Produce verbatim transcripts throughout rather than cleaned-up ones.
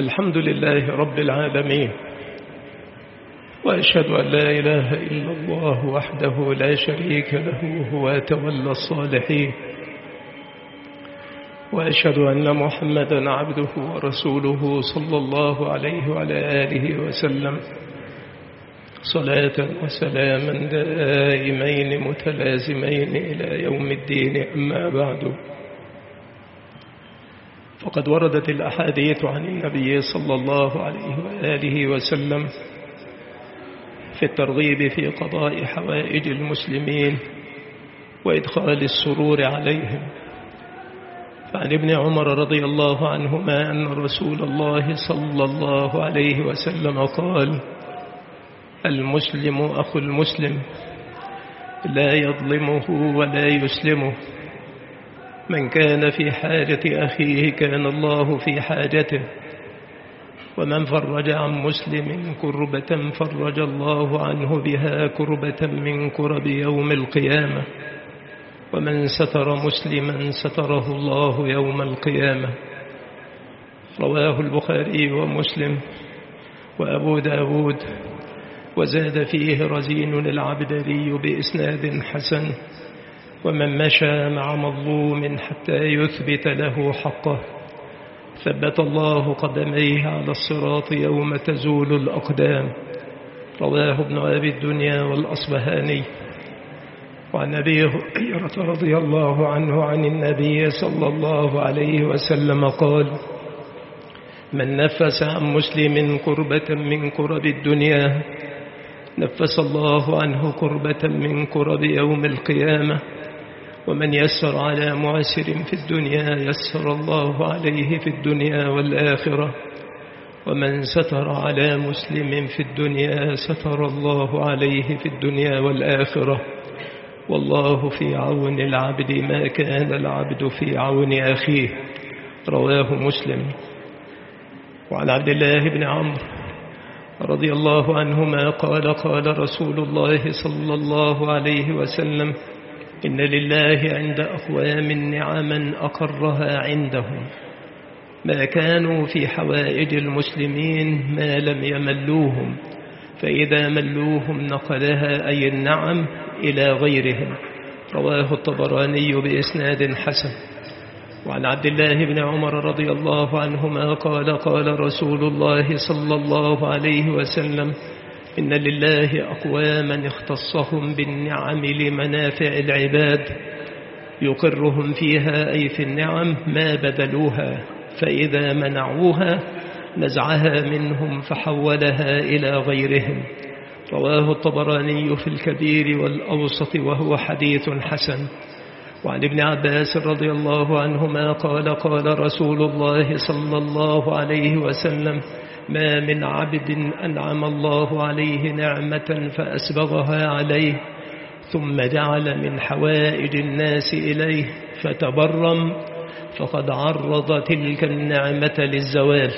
الحمد لله رب العالمين، وأشهد أن لا إله إلا الله وحده لا شريك له هو تولى الصالحين، وأشهد أن محمدا عبده ورسوله صلى الله عليه وعلى آله وسلم صلاة وسلاما دائمين متلازمين إلى يوم الدين. أما بعد، فقد وردت الأحاديث عن النبي صلى الله عليه وآله وسلم في الترغيب في قضاء حوائج المسلمين وإدخال السرور عليهم. فعن ابن عمر رضي الله عنهما أن رسول الله صلى الله عليه وسلم قال: المسلم أخو المسلم لا يظلمه ولا يسلمه، من كان في حاجة أخيه كان الله في حاجته، ومن فرج عن مسلم كربة فرج الله عنه بها كربة من كرب يوم القيامة، ومن ستر مسلما ستره الله يوم القيامة. رواه البخاري ومسلم وأبو داود، وزاد فيه رزين العبدري بإسناد حسن: ومن مشى مع مظلوم حتى يثبت له حقه ثبت الله قدميه على الصراط يوم تزول الأقدام. رواه ابن أبي الدنيا والأصبهاني. وعن أبي هريرة رضي الله عنه عن النبي صلى الله عليه وسلم قال: من نفس عن مسلم كربة من كرب الدنيا نفس الله عنه كربة من كرب يوم القيامة، ومن يسر على معسر في الدنيا يسر الله عليه في الدنيا والآخرة، ومن ستر على مسلم في الدنيا ستر الله عليه في الدنيا والآخرة، والله في عون العبد ما كان العبد في عون أخيه. رواه مسلم. وعن عبد الله بن عمرو رضي الله عنهما قال: قال رسول الله صلى الله عليه وسلم: إن لله عند أقوام نعما أقرها عندهم ما كانوا في حوائج المسلمين ما لم يملوهم، فإذا ملوهم نقلها أي النعم إلى غيرهم. رواه الطبراني بإسناد حسن. وعن عبد الله بن عمر رضي الله عنهما قال: قال رسول الله صلى الله عليه وسلم: إن لله أقواما اختصهم بالنعم لمنافع العباد يقرهم فيها أي في النعم ما بذلوها، فإذا منعوها نزعها منهم فحولها إلى غيرهم. رواه الطبراني في الكبير والأوسط وهو حديث حسن. وعن ابن عباس رضي الله عنهما قال: قال رسول الله صلى الله عليه وسلم: ما من عبد أنعم الله عليه نعمة فأسبغها عليه ثم جعل من حوائج الناس إليه فتبرم فقد عرض تلك النعمة للزوال.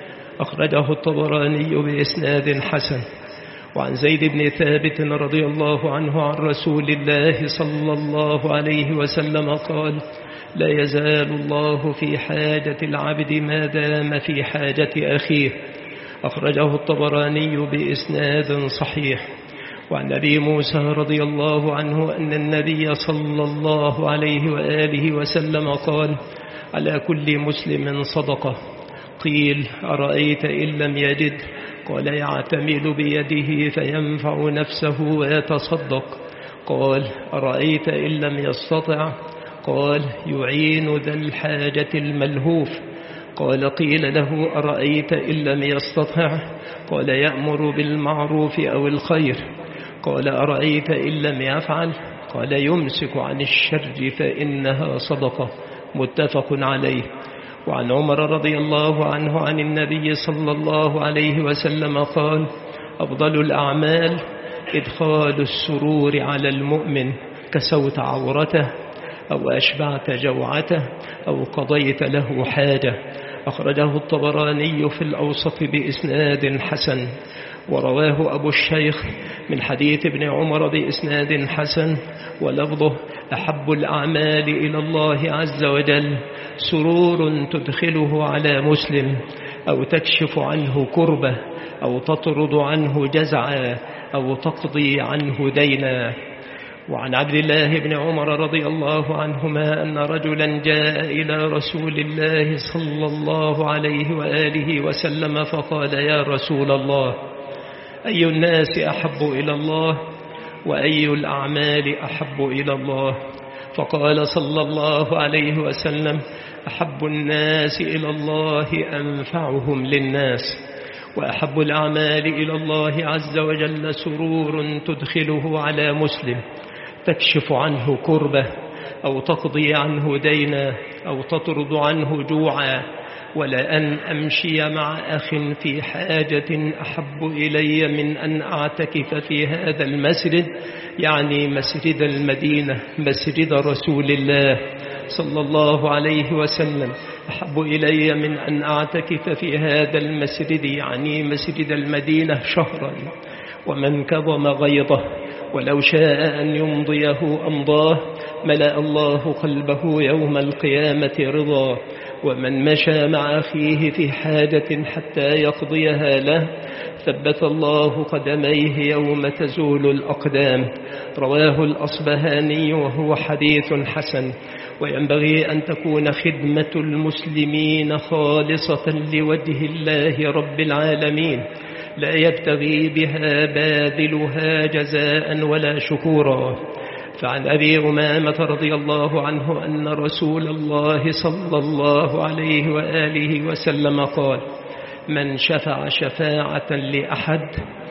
أخرجه الطبراني بإسناد حسن. وعن زيد بن ثابت رضي الله عنه عن رسول الله صلى الله عليه وسلم قال: لا يزال الله في حاجة العبد ما دام في حاجة أخيه. أخرجه الطبراني بإسناد صحيح. وعن أبي موسى رضي الله عنه أن النبي صلى الله عليه وآله وسلم قال: على كل مسلم صدقة. قيل: أرأيت إن لم يجد؟ قال: يعتمل بيده فينفع نفسه ويتصدق. قال: أرأيت إن لم يستطع؟ قال: يعين ذا الحاجة الملهوف. قال: قيل له: أرأيت إن لم يستطع؟ قال: يأمر بالمعروف أو الخير. قال: أرأيت إن لم يفعل؟ قال: يمسك عن الشر فإنها صدقة. متفق عليه. وعن عمر رضي الله عنه عن النبي صلى الله عليه وسلم قال: أفضل الأعمال إدخال السرور على المؤمن، كسوت عورته أو أشبعت جوعته أو قضيت له حاجة. أخرجه الطبراني في الأوسط بإسناد حسن. ورواه أبو الشيخ من حديث ابن عمر بإسناد حسن ولفظه: أحب الأعمال إلى الله عز وجل سرور تدخله على مسلم أو تكشف عنه كربة أو تطرد عنه جزعا أو تقضي عنه دينا. وعن عبد الله بن عمر رضي الله عنهما أن رجلا جاء إلى رسول الله صلى الله عليه وآله وسلم فقال: يا رسول الله، أي الناس أحب إلى الله وأي الأعمال أحب إلى الله؟ فقال صلى الله عليه وسلم: أحب الناس إلى الله أنفعهم للناس، وأحب الأعمال إلى الله عز وجل سرور تدخله على مسلم تكشف عنه كربة أو تقضي عنه دينا أو تطرد عنه جوعا، ولأن أمشي مع أخ في حاجة أحب إلي من أن أعتكف في هذا المسجد، يعني مسجد المدينة مسجد رسول الله صلى الله عليه وسلم، أحب إلي من أن أعتكف في هذا المسجد يعني مسجد المدينة شهرا. ومن كظم غيظه ولو شاء أن يمضيه أمضاه ملأ الله قلبه يوم القيامة رضا. ومن مشى مع أخيه في حاجة حتى يقضيها له ثبت الله قدميه يوم تزول الأقدام. رواه الأصبهاني وهو حديث حسن. وينبغي أن تكون خدمة المسلمين خالصة لوجه الله رب العالمين، لا يبتغي بها باذلها جزاء ولا شكورا. فعن أبي أمامة رضي الله عنه أن رسول الله صلى الله عليه وآله وسلم قال: من شفع شفاعة لأحد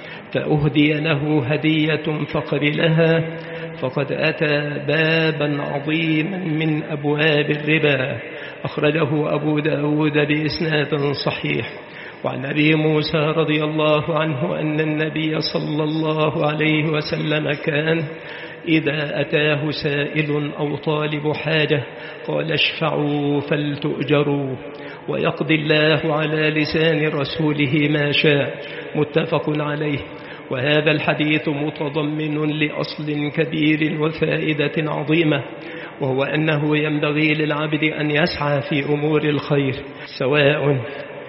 فأهدي له هدية فقبلها فقد أتى بابا عظيما من أبواب الربا. أخرجه أبو داود بإسناد صحيح. وعن أبي موسى رضي الله عنه أن النبي صلى الله عليه وسلم كان إذا أتاه سائل أو طالب حاجة قال: اشفعوا فلتؤجروا، ويقضي الله على لسان رسوله ما شاء. متفق عليه. وهذا الحديث متضمن لأصل كبير وفائدة عظيمة، وهو أنه ينبغي للعبد أن يسعى في أمور الخير سواء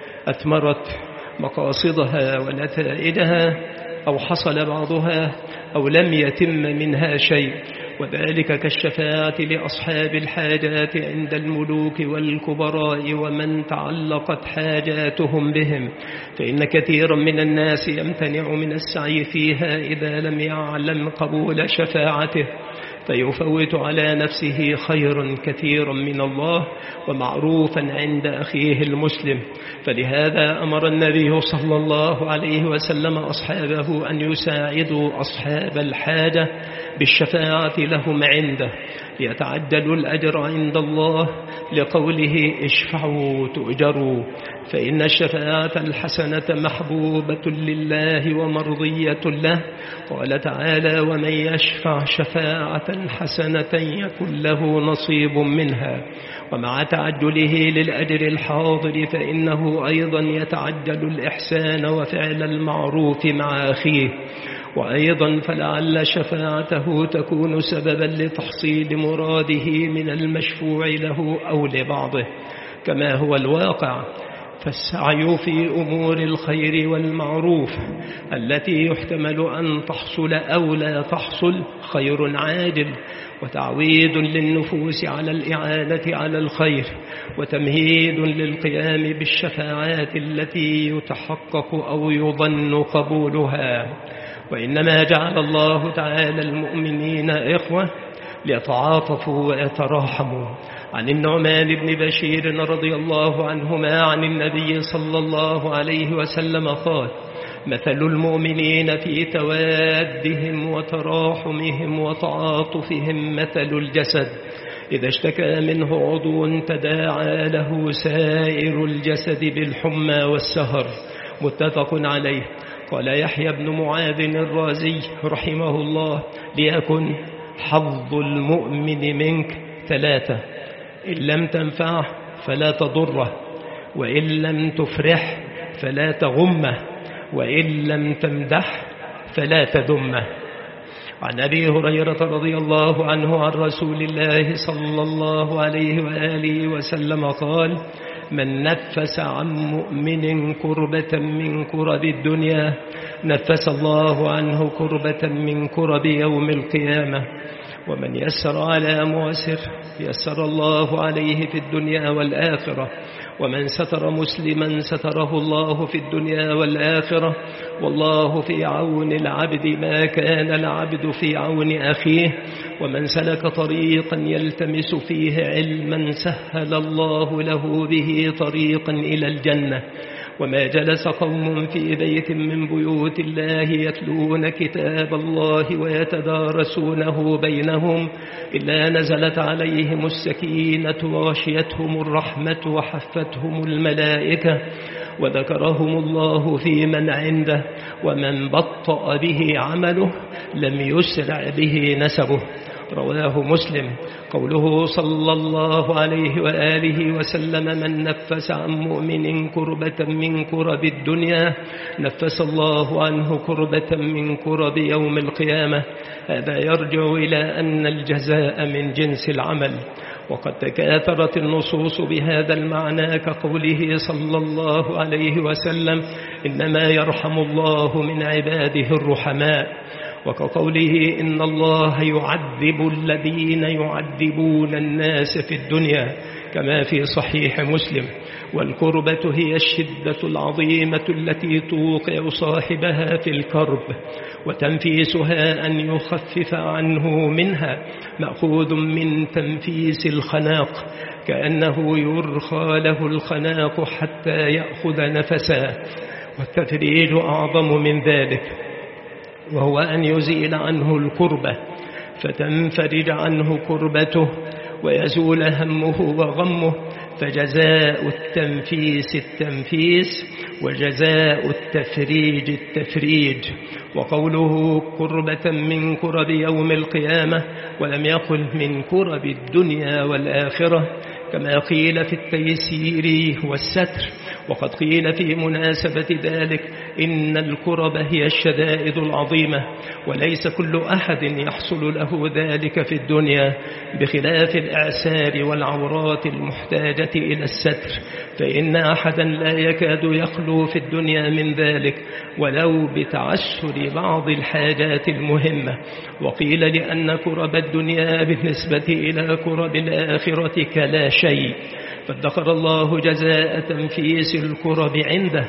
أثمرت مقاصدها ونتائجها أو حصل بعضها أو لم يتم منها شيء، وذلك كالشفاعة لأصحاب الحاجات عند الملوك والكبراء ومن تعلقت حاجاتهم بهم، فإن كثيرا من الناس يمتنع من السعي فيها إذا لم يعلم قبول شفاعته، فيفوت على نفسه خيرا كثيرا من الله ومعروفا عند أخيه المسلم. فلهذا أمر النبي صلى الله عليه وسلم أصحابه أن يساعدوا أصحاب الحاجة بالشفاعة لهم عنده ليتعجلوا الأجر عند الله، لقوله: اشفعوا تؤجروا. فإن الشفاعة الحسنة محبوبة لله ومرضية له. قال تعالى: ومن يشفع شفاعة حسنة يكن له نصيب منها. ومع تعجله للأجر الحاضر فإنه أيضا يتعجل الإحسان وفعل المعروف مع أخيه. وأيضا فلعل شفاعته تكون سببا لتحصيل مراده من المشفوع له أو لبعضه كما هو الواقع. فالسعي في أمور الخير والمعروف التي يحتمل أن تحصل أو لا تحصل خير عاجل، وتعويد للنفوس على الإعانة على الخير، وتمهيد للقيام بالشفاعات التي يتحقق أو يظن قبولها. وإنما جعل الله تعالى المؤمنين إخوة ليتعاطفوا ويتراحموا. عن النعمان بن بشير رضي الله عنهما عن النبي صلى الله عليه وسلم قال: مثل المؤمنين في توادهم وتراحمهم وتعاطفهم مثل الجسد إذا اشتكى منه عضو تداعى له سائر الجسد بالحمى والسهر. متفق عليه. قال يحيى بن معاذ الرازي رحمه الله: ليكن حظ المؤمن منك ثلاثة: إن لم تنفعه فلا تضره، وإن لم تفرح فلا تغمه، وإن لم تمدح فلا تذمه. عن أبي هريرة رضي الله عنه عن رسول الله صلى الله عليه وآله وسلم قال: من نفس عن مؤمن كربة من كرب الدنيا نفس الله عنه كربة من كرب يوم القيامة. ومن يسر على معسر يسر الله عليه في الدنيا والآخرة. ومن ستر مسلما ستره الله في الدنيا والآخرة. والله في عون العبد ما كان العبد في عون أخيه. ومن سلك طريقا يلتمس فيه علما سهل الله له به طريقا إلى الجنة. وما جلس قوم في بيت من بيوت الله يتلون كتاب الله ويتدارسونه بينهم إلا نزلت عليهم السكينة وغشيتهم الرحمة وحفتهم الملائكة وذكرهم الله في من عنده. ومن بطأ به عمله لم يسرع به نسبه. رواه مسلم. قوله صلى الله عليه وآله وسلم من نفس عن مؤمن كربة من كرب الدنيا نفس الله عنه كربة من كرب يوم القيامة. هذا يرجع إلى أن الجزاء من جنس العمل. وقد تكاثرت النصوص بهذا المعنى كقوله صلى الله عليه وسلم إنما يرحم الله من عباده الرحماء. وكقوله إن الله يعذب الذين يعذبون الناس في الدنيا كما في صحيح مسلم. والكربة هي الشدة العظيمة التي توقع صاحبها في الكرب وتنفيسها أن يخفف عنه منها مأخوذ من تنفيس الخناق كأنه يرخى له الخناق حتى يأخذ نفسا. والتفريج أعظم من ذلك وهو أن يزيل عنه الكربة فتنفرج عنه كربته ويزول همه وغمه. فجزاء التنفيس التنفيس وجزاء التفريج التفريج. وقوله كربة من كرب يوم القيامة ولم يقل من كرب الدنيا والآخرة كما قيل في التيسير والستر. وقد قيل في مناسبة ذلك إن الكرب هي الشدائد العظيمة وليس كل أحد يحصل له ذلك في الدنيا بخلاف الأعسار والعورات المحتاجة إلى الستر فإن أحدا لا يكاد يخلو في الدنيا من ذلك ولو بتعسر بعض الحاجات المهمة. وقيل لأن كرب الدنيا بالنسبة إلى كرب الآخرة كلا شيء. فادخر الله جزاء تنفيس الكرب عنده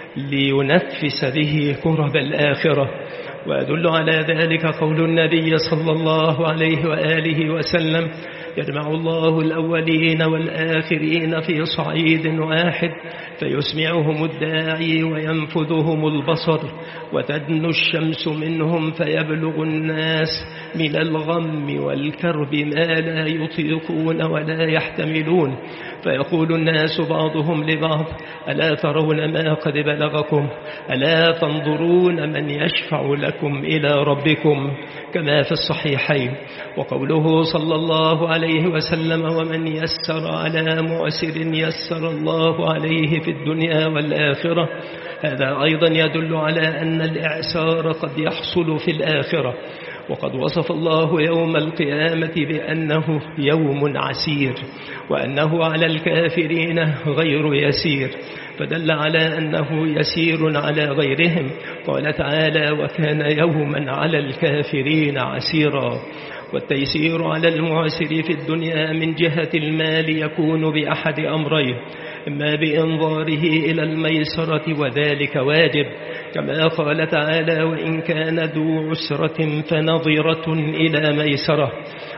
لينفس به كرب الآخرة. ويدل على ذلك قول النبي صلى الله عليه وآله وسلم يجمع الله الأولين والآخرين في صعيد واحد فيسمعهم الداعي وينفذهم البصر وتدنو الشمس منهم فيبلغ الناس من الغم والكرب ما لا يطيقون ولا يحتملون. فيقول الناس بعضهم لبعض ألا ترون ما قد بلغكم ألا تنظرون من يشفع لكم إلى ربكم كما في الصحيحين. وقوله صلى الله عليه وسلم ومن يسر على معسر يسر الله عليه في الدنيا والآخرة. هذا أيضا يدل على أن الإعسار قد يحصل في الآخرة. وقد وصف الله يوم القيامة بأنه يوم عسير وأنه على الكافرين غير يسير فدل على أنه يسير على غيرهم. قال تعالى وكان يوما على الكافرين عسيرا. والتيسير على المعسر في الدنيا من جهة المال يكون بأحد أمرين إما بإنظاره إلى الميسرة وذلك واجب كما قال تعالى وإن كان ذو عسرة فنظرة إلى ميسرة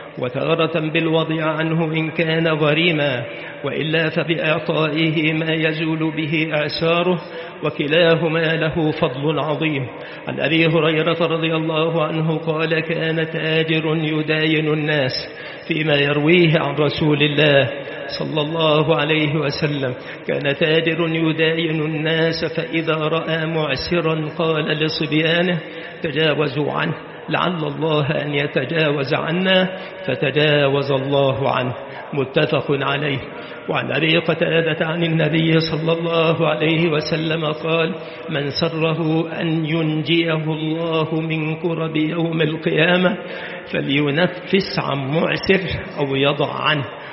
وتارة بالوضع عنه إن كان غريما وإلا فبإعطائه ما يزول به إعساره وكلاهما له فضل عظيم. عن أبي هريرة رضي الله عنه قال كان تاجر يداين الناس فيما يرويه عن رسول الله صلى الله عليه وسلم كان تاجر يداين الناس فإذا رأى معسرا قال لصبيانه تجاوزوا عنه لعل الله أن يتجاوز عنا فتجاوز الله عنه متفق عليه. وعن أبي قتادة عن النبي صلى الله عليه وسلم قال من سره أن ينجيه الله من كرب يوم القيامة فلينفس عن معسر أو يضع عنه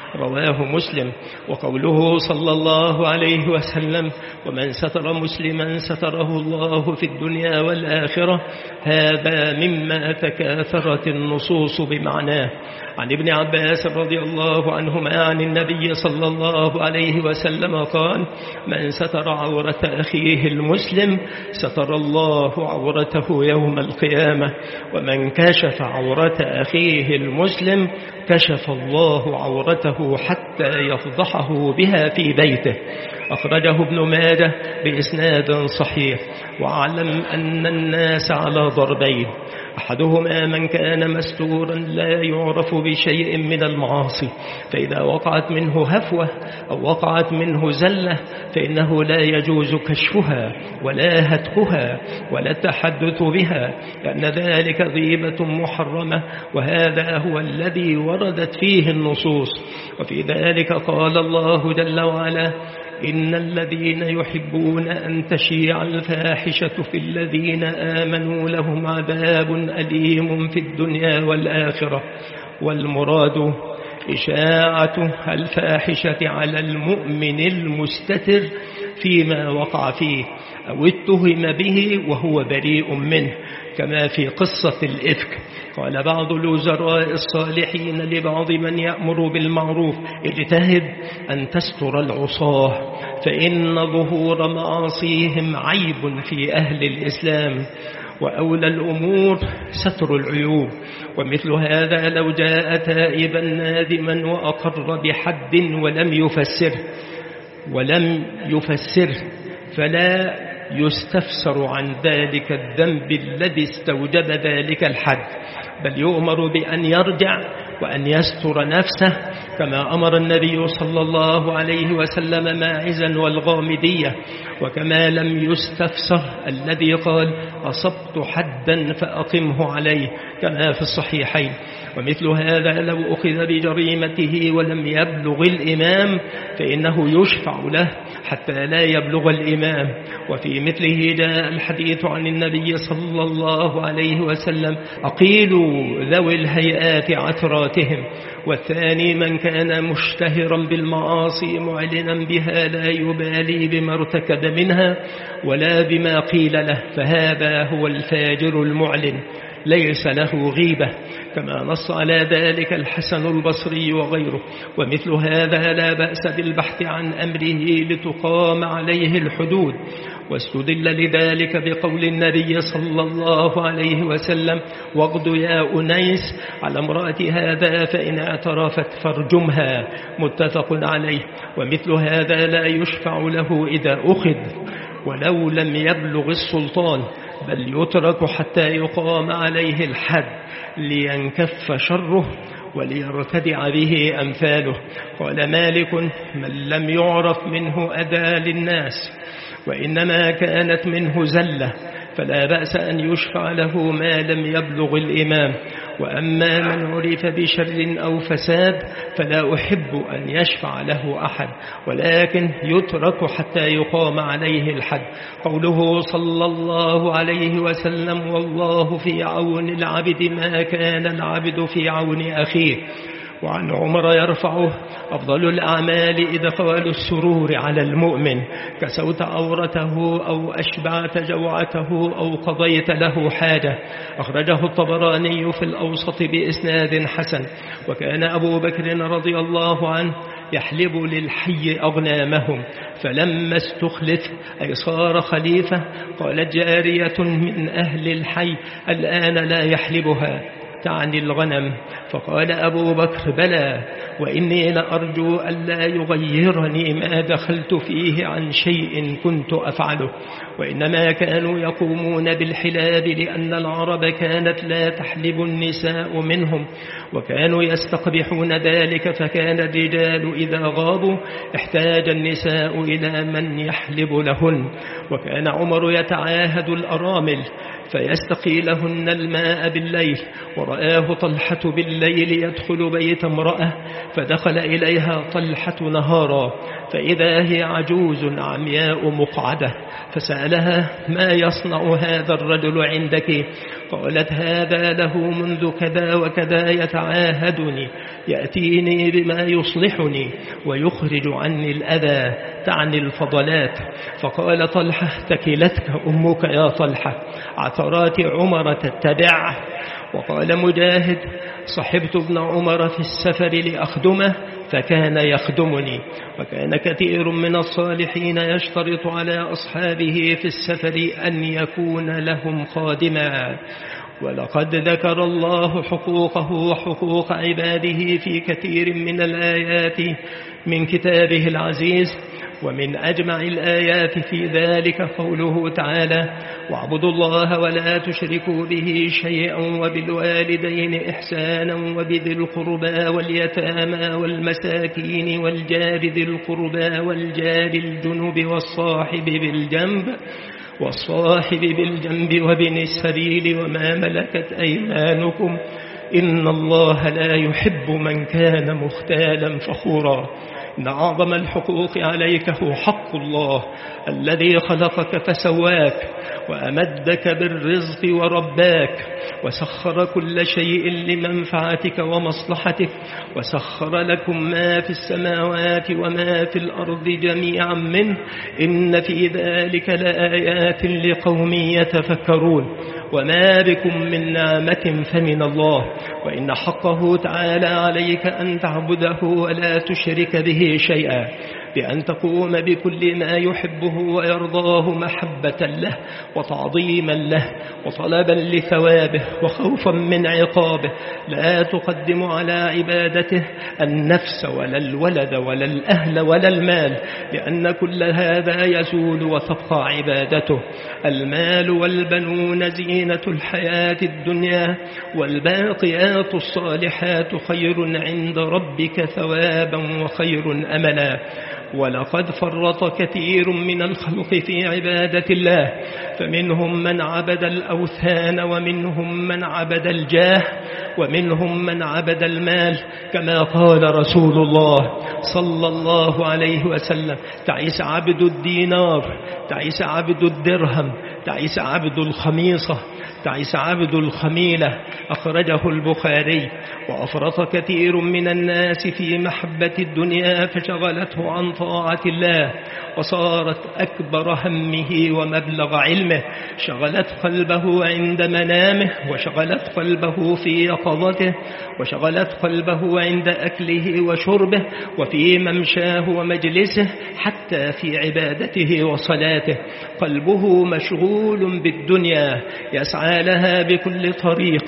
رواه مسلم. وقوله صلى الله عليه وسلم ومن ستر مسلما ستره الله في الدنيا والآخرة، هذا مما تكاثرت النصوص بمعناه. عن ابن عباس رضي الله عنهما عن النبي صلى الله عليه وسلم قال من ستر عورة أخيه المسلم ستر الله عورته يوم القيامة، ومن كشف عورة أخيه المسلم كشف الله عورته حتى يفضحه بها في بيته. أخرجه ابن ماجه بإسناد صحيح. واعلم أن الناس على ضربين، أحدهما من كان مستورا لا يعرف بشيء من المعاصي، فإذا وقعت منه هفوة أو وقعت منه زلة فإنه لا يجوز كشفها ولا هتكها ولا التحدث بها، لأن ذلك غيبة محرمة، وهذا هو الذي وردت فيه النصوص. وفي ذلك قال الله جل وعلا إن الذين يحبون أن تشيع الفاحشة في الذين آمنوا لهم عذاب أليم في الدنيا والآخرة. والمراد إشاعة الفاحشة على المؤمن المستتر فيما وقع فيه أو اتهم به وهو بريء منه، كما في قصة الإفك. قال بعض الوزراء الصالحين لبعض من يأمر بالمعروف اجتهد أن تستر العصاة، فإن ظهور معاصيهم عيب في أهل الإسلام، وأولى الأمور ستر العيوب. ومثل هذا لو جاء تائبا نادما وأقر بحد ولم يفسره ولم يفسره فلا يستفسر عن ذلك الذنب الذي استوجب ذلك الحد، بل يؤمر بأن يرجع وأن يستر نفسه، كما أمر النبي صلى الله عليه وسلم ماعزا والغامدية، وكما لم يستفسر الذي قال أصبت حدا فأقمه عليه، كما في الصحيحين. ومثل هذا لو أخذ بجريمته ولم يبلغ الإمام فإنه يشفع له حتى لا يبلغ الإمام. وفي مثله جاء الحديث عن النبي صلى الله عليه وسلم أقيلوا ذوي الهيئات عثراتهم. والثاني من كان مشتهرا بالمعاصي معلنا بها لا يبالي بما ارتكب منها ولا بما قيل له، فهذا هو الفاجر المعلن ليس له غيبة، كما نص على ذلك الحسن البصري وغيره. ومثل هذا لا بأس بالبحث عن أمره لتقام عليه الحدود. واستدل لذلك بقول النبي صلى الله عليه وسلم واغد يا أنيس على امرأة هذا فإن اعترفت فارجمها، متفق عليه. ومثل هذا لا يشفع له إذا أخذ ولو لم يبلغ السلطان، بل يترك حتى يقام عليه الحد لينكف شره وليرتدع به أمثاله. قال مالك من لم يعرف منه أذى للناس وإنما كانت منه زلة فلا بأس أن يشفع له ما لم يبلغ الإمام. وأما من عرف بشر أو فساد فلا أحب أن يشفع له أحد، ولكن يترك حتى يقام عليه الحد. قوله صلى الله عليه وسلم والله في عون العبد ما كان العبد في عون أخيه. وعن عمر يرفعه أفضل الأعمال إدخال السرور على المؤمن، كسوت عورته أو أشبعت جوعته أو قضيت له حاجة. أخرجه الطبراني في الأوسط بإسناد حسن. وكان أبو بكر رضي الله عنه يحلب للحي أغنامهم، فلما استخلف أي صار خليفة قالت جارية من أهل الحي الآن لا يحلبها، تعني الغنم. فقال أبو بكر بلى، وإني لأرجو ألا يغيرني ما دخلت فيه عن شيء كنت أفعله. وإنما كانوا يقومون بالحلاب لأن العرب كانت لا تحلب النساء منهم، وكانوا يستقبحون ذلك، فكان الرجال إذا غابوا احتاج النساء إلى من يحلب لهن. وكان عمر يتعاهد الأرامل فيستقي لهن الماء بالليل، فرآه طلحة بالليل يدخل بيت امرأة، فدخل إليها طلحة نهارا فإذا هي عجوز عمياء مقعدة، فسألها: ما يصنع هذا الرجل عندك؟ قالت: هذا له منذ كذا وكذا يتعاهدني، يأتيني بما يصلحني ويخرج عني الأذى، تعني الفضلات. فقال طلحة: تكلتك أمك يا طلحة، عثرات عمر تتبع. وقال مجاهد: صحبت ابن عمر في السفر لأخدمه فكان يخدمني. وكان كثير من الصالحين يشترط على أصحابه في السفر أن يكون لهم خادما. ولقد ذكر الله حقوقه وحقوق عباده في كثير من الآيات من كتابه العزيز، ومن أجمع الآيات في ذلك قوله تعالى: واعبدوا الله ولا تشركوا به شيئا وبالوالدين إحسانا وبذي القربى واليتامى والمساكين والجار ذي القربى والجار الجنب والصاحب بالجنب والصاحب بالجنب وابن السبيل وما ملكت أيمانكم إن الله لا يحب من كان مختالا فخورا. إن أعظم الحقوق عليك هو حق الله الذي خلقك فسواك وأمدك بالرزق ورباك، وسخر كل شيء لمنفعتك ومصلحتك، وسخر لكم ما في السماوات وما في الأرض جميعا منه، إن في ذلك لآيات لقوم يتفكرون. وما بكم من نعمة فمن الله، وإن حقه تعالى عليك أن تعبده ولا تشرك به شيئا، بأن تقوم بكل ما يحبه ويرضاه محبة له وتعظيما له وطلبا لثوابه وخوفا من عقابه. لا تقدم على عبادته النفس ولا الولد ولا الأهل ولا المال، لأن كل هذا يزول وتبقى عبادته. المال والبنون زينة الحياة الدنيا، والباقيات الصالحات خير عند ربك ثوابا وخير أملا. ولقد فرط كثير من الخلق في عبادة الله، فمنهم من عبد الأوثان، ومنهم من عبد الجاه، ومنهم من عبد المال، كما قال رسول الله صلى الله عليه وسلم: تعيس عبد الدينار، تعيس عبد الدرهم، تعيس عبد الخميصة، تعيس عبد الخميلة. أخرجه البخاري. وأفرط كثير من الناس في محبة الدنيا فشغلته عن طاعة الله، وصارت أكبر همه ومبلغ علمه. شغلت قلبه عند منامه، وشغلت قلبه في يقظته، وشغلت قلبه عند أكله وشربه، وفي ممشاه ومجلسه، حتى في عبادته وصلاته. قلبه مشغول بالدنيا، يسعى لها بكل طريق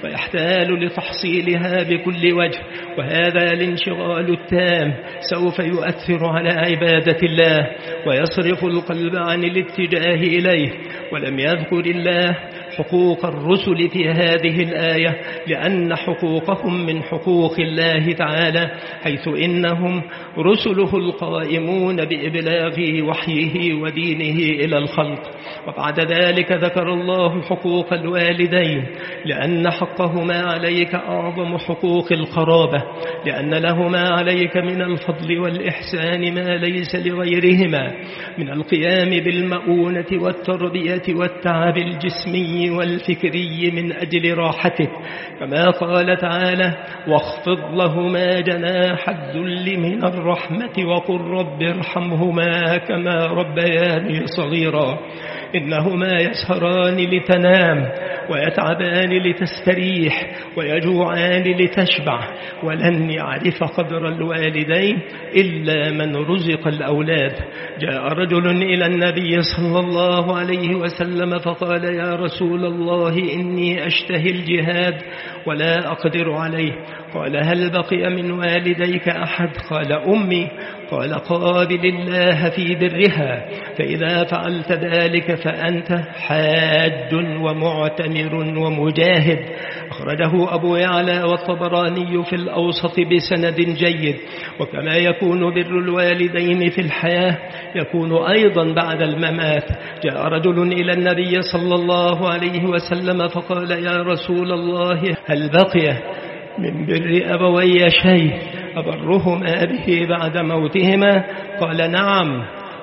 ويحتال لتحصيلها بكل وجه. وهذا الانشغال التام سوف يؤثر على عبادة الله ويصرف القلب عن الاتجاه إليه. ولم يذكر الله حقوق الرسل في هذه الآية، لأن حقوقهم من حقوق الله تعالى، حيث إنهم رسله القائمون بإبلاغ وحيه ودينه إلى الخلق. وبعد ذلك ذكر الله حقوق الوالدين، لأن حقهما عليك أعظم حقوق القرابة، لأن لهما عليك من الفضل والإحسان ما ليس لغيرهما، من القيام بالمؤونة والتربية والتعب الجسمي والفكري من أجل راحتك، كما قال تعالى: واخفض لهما جناح الذل من الرحمة وقل رب ارحمهما كما ربياني صغيرا. إنهما يسهران لتنام، ويتعبان لتستريح، ويجوعان لتشبع، ولن يعرف قدر الوالدين إلا من رزق الأولاد. جاء رجل إلى النبي صلى الله عليه وسلم فقال: يا رسول الله، إني أشتهي الجهاد ولا أقدر عليه. قال: هل بقي من والديك أحد؟ قال: أمي. قال قابل الله في برها، فإذا فعلت ذلك فأنت حاج ومعتمر ومجاهد. أخرجه أبو يعلى والطبراني في الأوسط بسند جيد. وكما يكون بر الوالدين في الحياة يكون أيضا بعد الممات. جاء رجل إلى النبي صلى الله عليه وسلم فقال: يا رسول الله، هل بقي من بر أبوي شيء أبرهما به بعد موتهما؟ قال: نعم،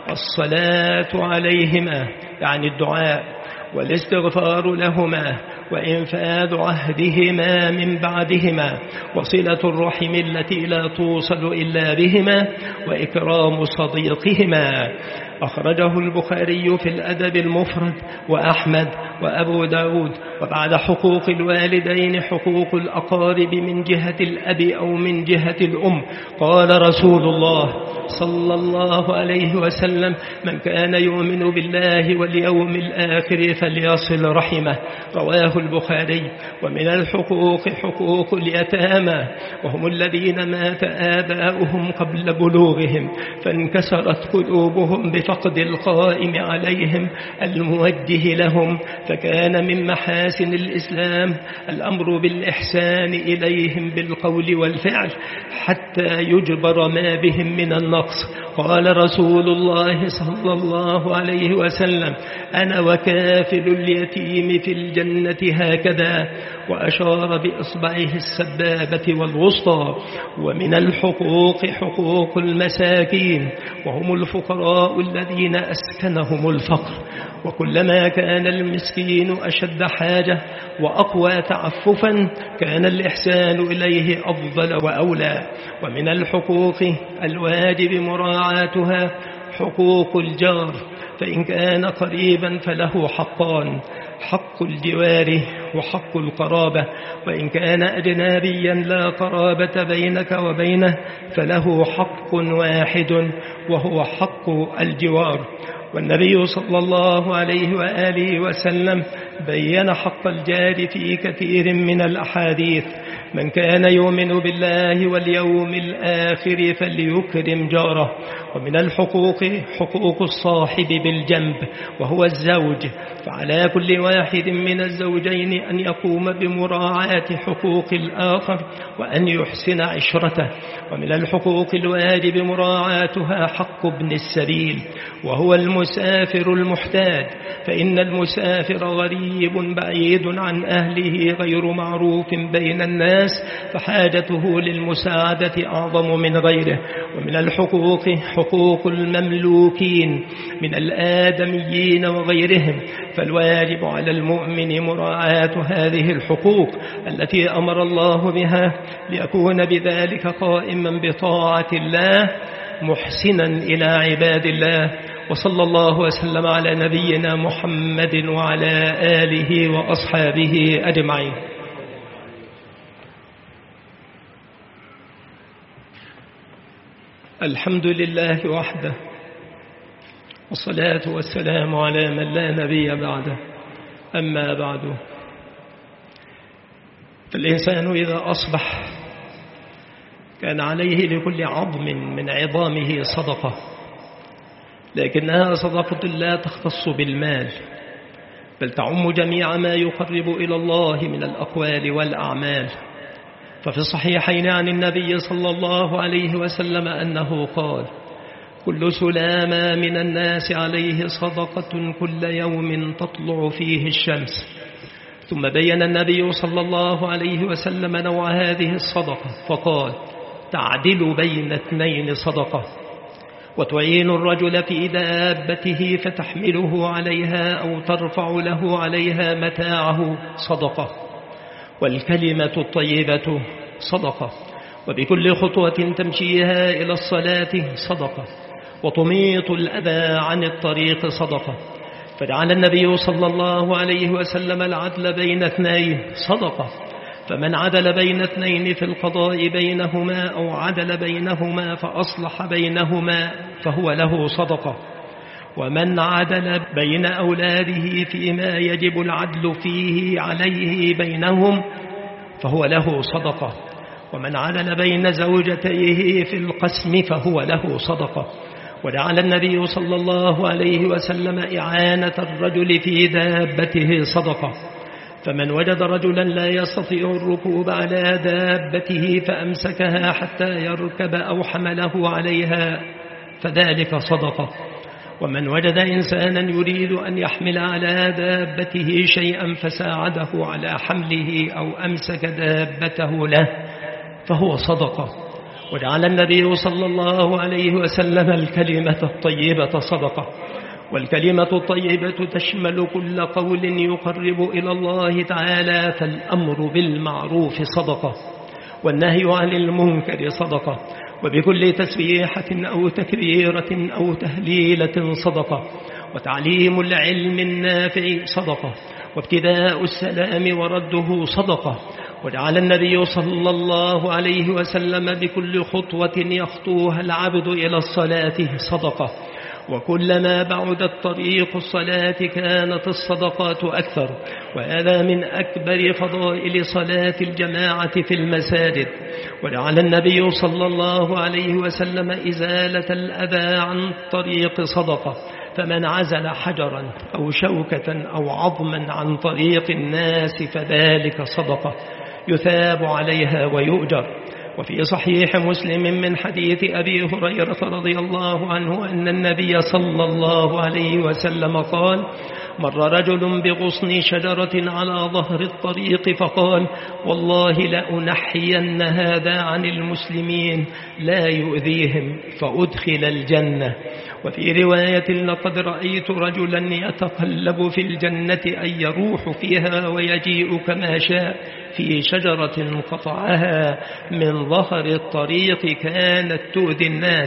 الصلاة عليهما، يعني الدعاء، والاستغفار لهما، وإنفاذ عهدهما من بعدهما، وصلة الرحم التي لا توصل إلا بهما، وإكرام صديقهما. أخرجه البخاري في الأدب المفرد وأحمد وأبو داود. وبعد حقوق الوالدين حقوق الأقارب من جهة الأب أو من جهة الأم. قال رسول الله صلى الله عليه وسلم: من كان يؤمن بالله واليوم الآخر فليصل رحمه. رواه البخاري. ومن الحقوق حقوق اليتامى، وهم الذين مات آباؤهم قبل بلوغهم فانكسرت قلوبهم بفقد القائم عليهم الموجه لهم، فكان من محاسن الإسلام الأمر بالإحسان إليهم بالقول والفعل حتى يجبر ما بهم من النقص. قال رسول الله صلى الله عليه وسلم: أنا وكافل اليتيم في الجنة هكذا، وأشار بإصبعه السبابة والوسطى. ومن الحقوق حقوق المساكين، وهم الفقراء الذين أسكنهم الفقر، وكلما كان المسكين أشد حاجة وأقوى تعففا كان الإحسان إليه أفضل وأولى. ومن الحقوق الواجب مراعاتها حقوق الجار، فإن كان قريبا فله حقان: حق الجوار وحق القرابة. وإن كان أجنبيا لا قرابة بينك وبينه فله حق واحد وهو حق الجوار. والنبي صلى الله عليه وآله وسلم بين حق الجار في كثير من الأحاديث: من كان يؤمن بالله واليوم الآخر فليكرم جاره. ومن الحقوق حقوق الصاحب بالجنب وهو الزوج، فعلى كل واحد من الزوجين أن يقوم بمراعاة حقوق الآخر وأن يحسن عشرته. ومن الحقوق الواجب مراعاتها حق ابن السبيل، وهو المسافر المحتاج، فإن المسافر غريب بعيد عن أهله غير معروف بين الناس، فحاجته للمساعدة أعظم من غيره. ومن الحقوق حقوق المملوكين من الآدميين وغيرهم، فالواجب على المؤمن مراعاة هذه الحقوق التي أمر الله بها ليكون بذلك قائما بطاعة الله محسنا إلى عباد الله. وصلى الله وسلم على نبينا محمد وعلى آله وأصحابه أجمعين. الحمد لله وحده، والصلاة والسلام على من لا نبي بعده. أما بعد، فالإنسان إذا أصبح كان عليه لكل عظم من عظامه صدقة، لكنها صدقة لا تختص بالمال، بل تعم جميع ما يقرب إلى الله من الأقوال والأعمال. ففي الصحيحين عن النبي صلى الله عليه وسلم أنه قال: كل سلامة من الناس عليه صدقة كل يوم تطلع فيه الشمس. ثم بين النبي صلى الله عليه وسلم نوع هذه الصدقة فقال: تعدل بين اثنين صدقة، وتعين الرجل في دابته فتحمله عليها أو ترفع له عليها متاعه صدقة، والكلمة الطيبة صدقة، وبكل خطوة تمشيها إلى الصلاة صدقة، وتميط الأذى عن الطريق صدقة. فجعل النبي صلى الله عليه وسلم العدل بين اثنين صدقة، فمن عدل بين اثنين في القضاء بينهما أو عدل بينهما فأصلح بينهما فهو له صدقة، ومن عدل بين أولاده فيما يجب العدل فيه عليه بينهم فهو له صدقة، ومن عدل بين زوجتيه في القسم فهو له صدقة. وجعل النبي صلى الله عليه وسلم إعانة الرجل في دابته صدقة. فمن وجد رجلا لا يستطيع الركوب على دابته فأمسكها حتى يركب أو حمله عليها فذلك صدقة. ومن وجد إنسانا يريد أن يحمل على دابته شيئا فساعده على حمله أو أمسك دابته له فهو صدقة. وجعل النبي صلى الله عليه وسلم الكلمة الطيبة صدقة. والكلمة الطيبة تشمل كل قول يقرب إلى الله تعالى، فالأمر بالمعروف صدقة، والنهي عن المنكر صدقة، وبكل تسبيحة أو تكبيرة أو تهليلة صدقة، وتعليم العلم النافع صدقة، وابتداء السلام ورده صدقة. وجعل النبي صلى الله عليه وسلم بكل خطوة يخطوها العبد إلى الصلاة صدقة. وكلما بعدت طريق الصلاة كانت الصدقات أكثر، وهذا من أكبر فضائل صلاة الجماعة في المساجد. وجعل النبي صلى الله عليه وسلم إزالة الأذى عن طريق صدقة. فمن عزل حجرا أو شوكة أو عظما عن طريق الناس فذلك صدقة يثاب عليها ويؤجر. وفي صحيح مسلم من حديث أبي هريرة رضي الله عنه أن النبي صلى الله عليه وسلم قال: مر رجل بغصن شجرة على ظهر الطريق فقال: والله لأنحين هذا عن المسلمين لا يؤذيهم فأدخل الجنة. وفي رواية: لقد رأيت رجلا يتقلب في الجنة أن يروح فيها ويجيء كما شاء في شجرة قطعها من ظهر الطريق كانت تؤذي الناس.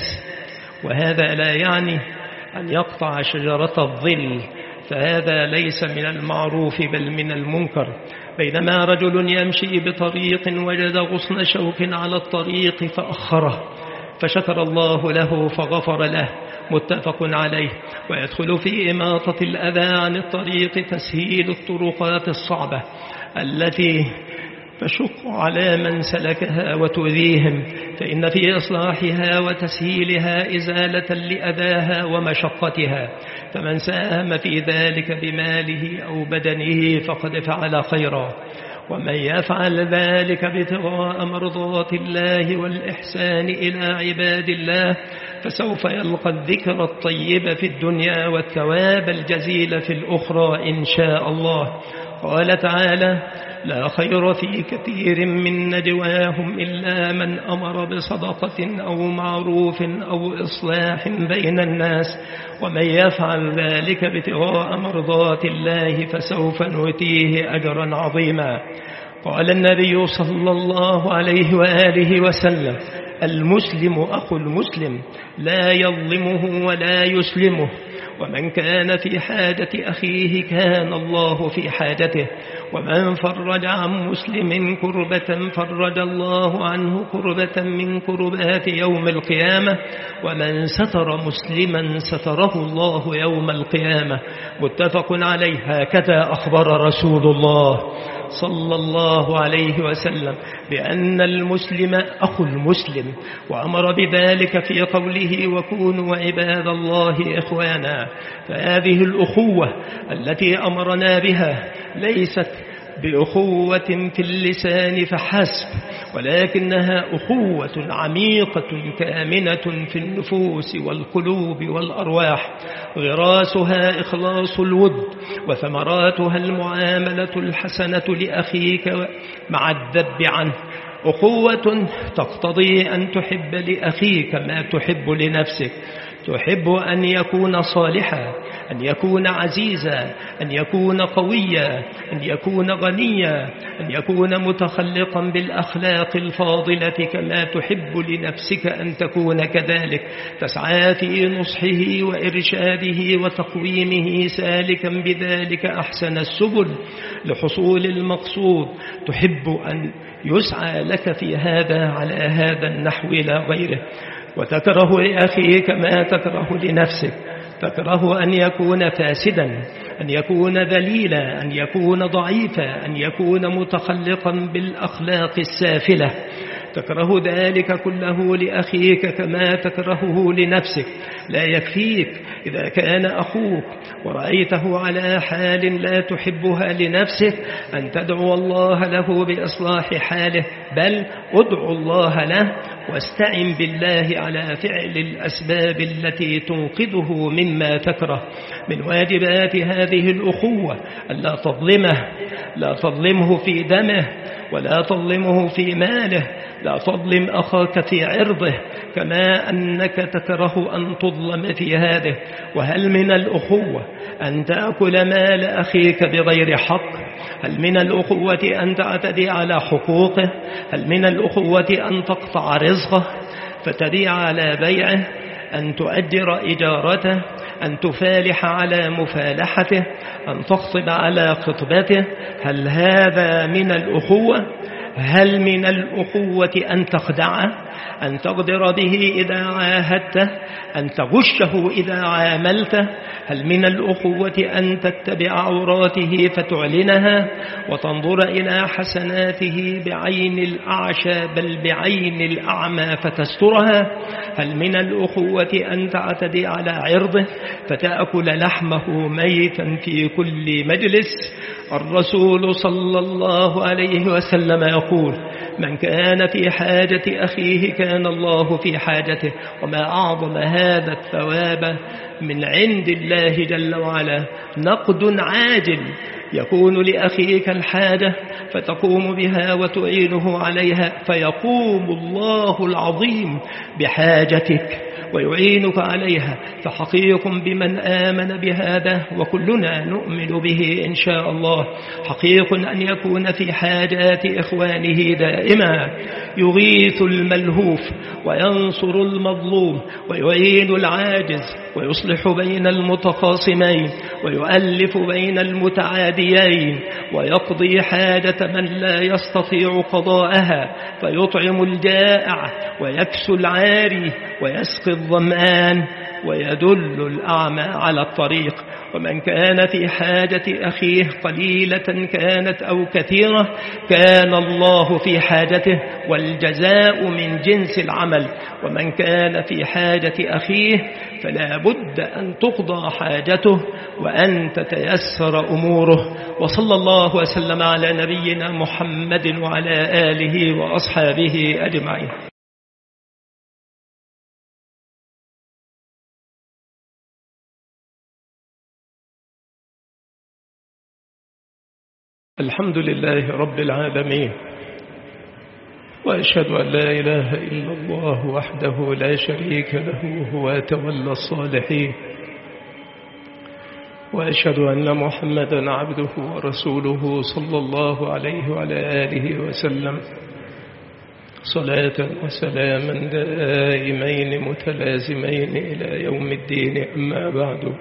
وهذا لا يعني أن يقطع شجرة الظل، فهذا ليس من المعروف بل من المنكر. بينما رجل يمشي بطريق وجد غصن شوك على الطريق فأخره فشكر الله له فغفر له، متفق عليه. ويدخل في إماطة الأذى عن الطريق تسهيل الطرقات الصعبة التي تشق على من سلكها وتؤذيهم، فإن في إصلاحها وتسهيلها إزالة لأذاها ومشقتها. فمن ساهم في ذلك بماله أو بدنه فقد فعل خيرا. ومن يفعل ذلك ابتغاء مرضات الله والإحسان إلى عباد الله فسوف يلقى الذكر الطيب في الدنيا والثواب الجزيل في الأخرى إن شاء الله. قال تعالى: لا خير في كثير من نجواهم إلا من أمر بصدقة أو معروف أو إصلاح بين الناس ومن يفعل ذلك ابتغاء مرضات الله فسوف نؤتيه أجرا عظيما. قال النبي صلى الله عليه وآله وسلم: المسلم أخو المسلم لا يظلمه ولا يسلمه، ومن كان في حاجة أخيه كان الله في حاجته، ومن فرج عن مسلم كربة فرج الله عنه كربة من كربات يوم القيامة، ومن ستر مسلما ستره الله يوم القيامة. متفق عليه. هكذا أخبر رسول الله صلى الله عليه وسلم بأن المسلم أخو المسلم، وأمر بذلك في قوله: وكونوا عباد الله إخوانا. فهذه الأخوة التي أمرنا بها ليست بأخوة في اللسان فحسب، ولكنها أخوة عميقة كامنة في النفوس والقلوب والأرواح، غراسها إخلاص الود، وثمراتها المعاملة الحسنة لأخيك مع الذب عنه. أخوة تقتضي أن تحب لأخيك ما تحب لنفسك، تحب أن يكون صالحا، أن يكون عزيزا، أن يكون قويا، أن يكون غنيا، أن يكون متخلقا بالأخلاق الفاضلة كما تحب لنفسك أن تكون كذلك، تسعى في نصحه وإرشاده وتقويمه سالكا بذلك أحسن السبل لحصول المقصود، تحب أن يسعى لك في هذا على هذا النحو لا غيره. وتكره لأخيك ما تكره لنفسك، تكره أن يكون فاسدا، أن يكون ذليلا، أن يكون ضعيفا، أن يكون متخلقا بالأخلاق السافلة، تكره ذلك كله لأخيك كما تكرهه لنفسك. لا يكفيك إذا كان أخوك ورأيته على حال لا تحبها لنفسك أن تدعو الله له بإصلاح حاله، بل ادعو الله له واستعن بالله على فعل الأسباب التي تنقذه مما تكره. من واجبات هذه الأخوة ألا تظلمه، لا تظلمه في دمه ولا تظلمه في ماله، لا تظلم أخاك في عرضه كما أنك تكره أن تظلم في هذه. وهل من الأخوة أن تأكل مال أخيك بغير حق؟ هل من الأخوة أن تعتدي على حقوقه؟ هل من الأخوة أن تقطع رزقه فتدي على بيعه؟ أن تؤجر إجارته؟ أن تفالح على مفالحته؟ أن تخطب على خطبته؟ هل هذا من الأخوة؟ هل من الأخوة أن تخدعه؟ أن تغدر به إذا عاهدته؟ أن تغشه إذا عاملته؟ هل من الأخوة أن تتبع عوراته فتعلنها وتنظر إلى حسناته بعين الأعشى بل بعين الأعمى فتسترها؟ هل من الأخوة أن تعتدي على عرضه فتأكل لحمه ميتا في كل مجلس؟ الرسول صلى الله عليه وسلم يقول: من كان في حاجة أخيه كان الله في حاجته. وما أعظم هذا الثواب من عند الله جل وعلا. نقد عاجل يكون لأخيك الحاجة فتقوم بها وتعينه عليها، فيقوم الله العظيم بحاجتك ويعينك عليها. فحقيق بمن آمن بهذا وكلنا نؤمن به إن شاء الله، حقيق أن يكون في حاجات إخوانه دائما، يغيث الملهوف وينصر المظلوم ويعين العاجز ويصلح بين المتخاصمين ويؤلف بين المتعاديين ويقضي حاجة من لا يستطيع قضاءها، فيطعم الجائع ويكسو العاري ويسقي الظمآن ويدل الأعمى على الطريق. ومن كان في حاجة أخيه قليلة كانت أو كثيرة كان الله في حاجته، والجزاء من جنس العمل. ومن كان في حاجة أخيه فلا بد أن تقضى حاجته وأن تتيسر أموره. وصلى الله وسلم على نبينا محمد وعلى آله وأصحابه أجمعين. الحمد لله رب العالمين، وأشهد أن لا إله إلا الله وحده لا شريك له هو تولى الصالحين، وأشهد أن محمدا عبده ورسوله صلى الله عليه وعلى آله وسلم صلاة وسلاما دائمين متلازمين إلى يوم الدين. أما بعد،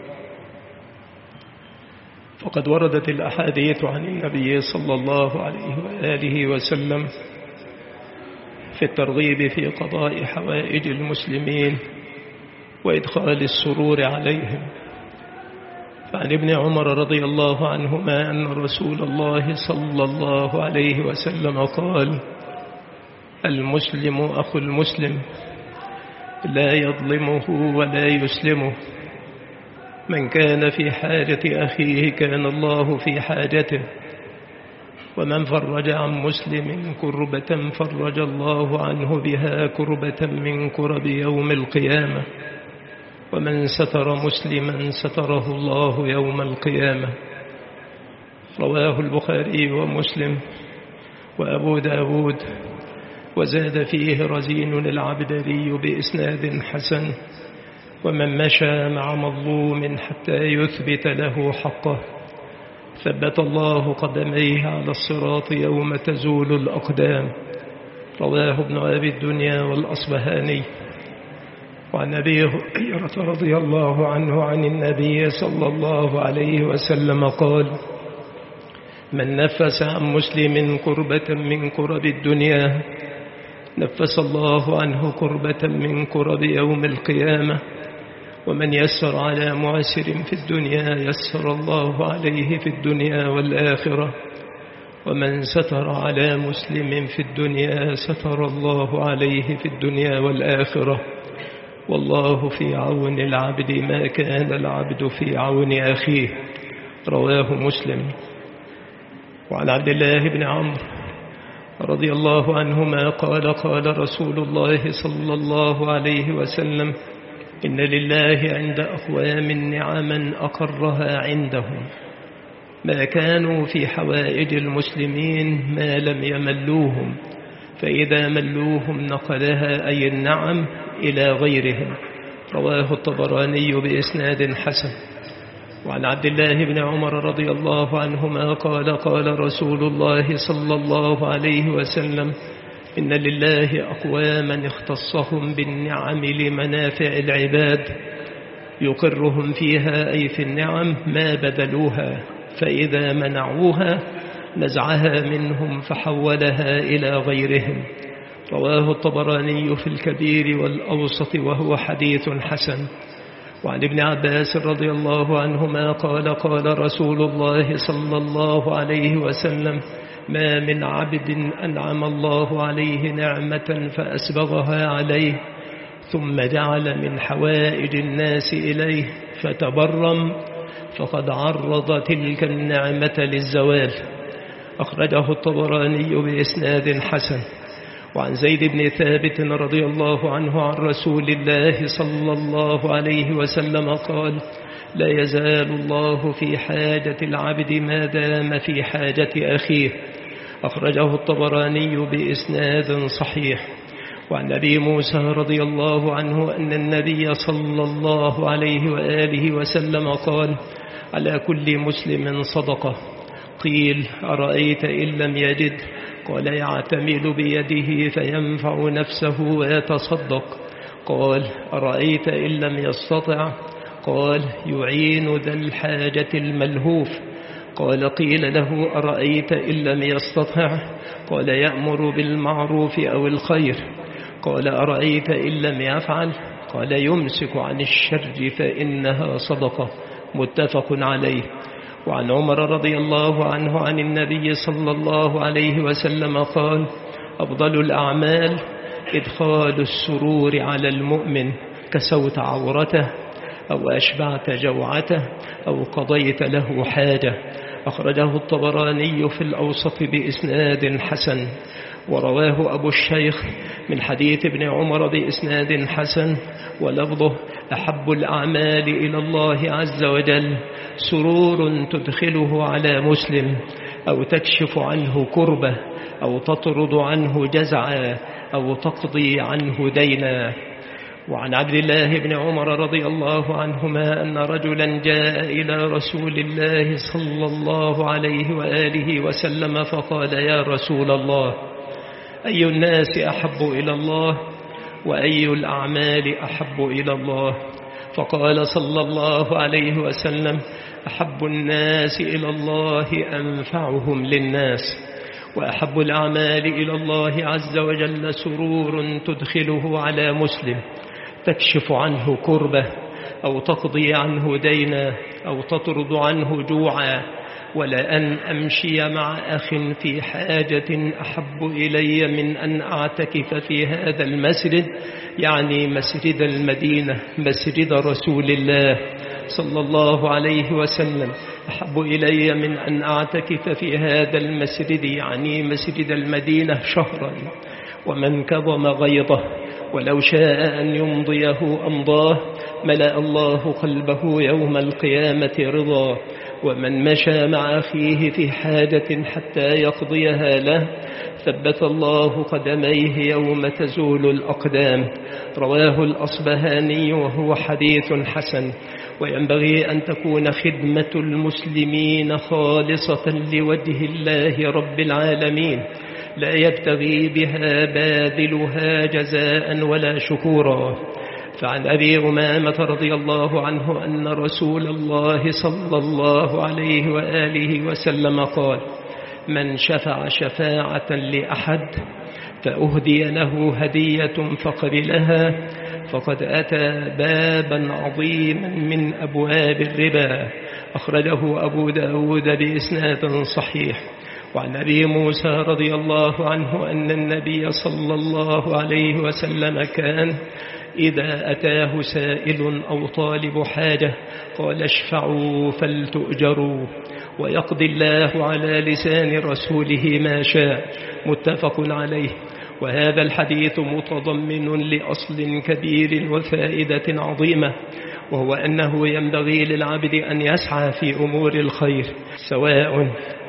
فقد وردت الأحاديث عن النبي صلى الله عليه وآله وسلم في الترغيب في قضاء حوائج المسلمين وإدخال السرور عليهم. فعن ابن عمر رضي الله عنهما أن رسول الله صلى الله عليه وسلم قال: المسلم أخو المسلم لا يظلمه ولا يسلمه، من كان في حاجة أخيه كان الله في حاجته، ومن فرج عن مسلم كربة فرج الله عنه بها كربة من كرب يوم القيامة، ومن ستر مسلما ستره الله يوم القيامة. رواه البخاري ومسلم وأبو داود، وزاد فيه رزين العبدري بإسناد حسن: ومن مشى مع مظلوم حتى يثبت له حقه ثبت الله قدميه على الصراط يوم تزول الأقدام. رواه ابن أبي الدنيا والأصبهاني. وعن أبي هريرة رضي الله عنه عن النبي صلى الله عليه وسلم قال: من نفس عن مسلم كربة من كرب الدنيا نفس الله عنه كربة من كرب يوم القيامة، ومن يسر على معسر في الدنيا يسر الله عليه في الدنيا والآخرة. ومن ستر على مسلم في الدنيا ستر الله عليه في الدنيا والآخرة، والله في عون العبد ما كان العبد في عون أخيه. رواه مسلم. وعن عبد الله بن عمرو رضي الله عنهما قال قال رسول الله صلى الله عليه وسلم: إن لله عند أقوام نعما أقرها عندهم ما كانوا في حوائج المسلمين ما لم يملوهم، فإذا ملوهم نقلها أي النعم إلى غيرهم. رواه الطبراني بإسناد حسن. وعن عبد الله بن عمر رضي الله عنهما قال قال رسول الله صلى الله عليه وسلم: إن لله أقواما اختصهم بالنعم لمنافع العباد يقرهم فيها أي في النعم ما بذلوها، فإذا منعوها نزعها منهم فحولها إلى غيرهم. رواه الطبراني في الكبير والأوسط وهو حديث حسن. وعن ابن عباس رضي الله عنهما قال قال رسول الله صلى الله عليه وسلم: ما من عبد أنعم الله عليه نعمة فأسبغها عليه ثم جعل من حوائج الناس إليه فتبرم فقد عرض تلك النعمة للزوال. أخرجه الطبراني بإسناد حسن. وعن زيد بن ثابت رضي الله عنه عن رسول الله صلى الله عليه وسلم قال: لا يزال الله في حاجة العبد ما دام في حاجة أخيه. أخرجه الطبراني بإسناد صحيح. وعن أبي موسى رضي الله عنه أن النبي صلى الله عليه وآله وسلم قال: على كل مسلم صدقة. قيل: أرأيت إن لم يجد؟ قال: يعتمد بيده فينفع نفسه ويتصدق. قال: أرأيت إن لم يستطع؟ قال: يعين ذا الحاجة الملهوف. قال: قيل له: أرأيت إن لم يستطع؟ قال: يأمر بالمعروف أو الخير. قال: أرأيت إن لم يفعل؟ قال: يمسك عن الشر فإنها صدقة. متفق عليه. وعن عمر رضي الله عنه عن النبي صلى الله عليه وسلم قال: أفضل الأعمال إدخال السرور على المؤمن، كسوت عورته أو أشبعت جوعته أو قضيت له حاجة. أخرجه الطبراني في الأوسط بإسناد حسن. ورواه أبو الشيخ من حديث ابن عمر بإسناد حسن ولفظه: أحب الأعمال إلى الله عز وجل سرور تدخله على مسلم، أو تكشف عنه كربة، أو تطرد عنه جزعا، أو تقضي عنه دينا. وعن عبد الله بن عمر رضي الله عنهما أن رجلا جاء إلى رسول الله صلى الله عليه وآله وسلم فقال: يا رسول الله، أي الناس أحب إلى الله؟ وأي الأعمال أحب إلى الله؟ فقال صلى الله عليه وسلم: أحب الناس إلى الله أنفعهم للناس، وأحب الأعمال إلى الله عز وجل سرور تدخله على مسلم، تكشف عنه كربة، أو تقضي عنه دينا، أو تطرد عنه جوعا. ولأن أمشي مع أخ في حاجة أحب إلي من أن أعتكف في هذا المسجد، يعني مسجد المدينة، مسجد رسول الله صلى الله عليه وسلم، أحب إلي من أن أعتكف في هذا المسجد، يعني مسجد المدينة، شهرا. ومن كظم غيظه ولو شاء أن يمضيه أمضاه، ملأ الله قلبه يوم القيامة رضا. ومن مشى مع أخيه في حاجة حتى يقضيها له، ثبت الله قدميه يوم تزول الأقدام. رواه الأصبهاني وهو حديث حسن. وينبغي أن تكون خدمة المسلمين خالصة لوجه الله رب العالمين، لا يبتغي بها باذلها جزاء ولا شكورا. فعن أبي أمامة رضي الله عنه أن رسول الله صلى الله عليه وآله وسلم قال: من شفع شفاعة لأحد فأهدي له هدية فقبلها، فقد أتى بابا عظيما من أبواب الربا. أخرجه أبو داود بإسناد صحيح. وعن أبي موسى رضي الله عنه أن النبي صلى الله عليه وسلم كان إذا أتاه سائل أو طالب حاجة قال اشفعوا فلتؤجروا، ويقضي الله على لسان رسوله ما شاء، متفق عليه. وهذا الحديث متضمن لأصل كبير وفائدة عظيمة، وهو أنه ينبغي للعبد أن يسعى في أمور الخير سواء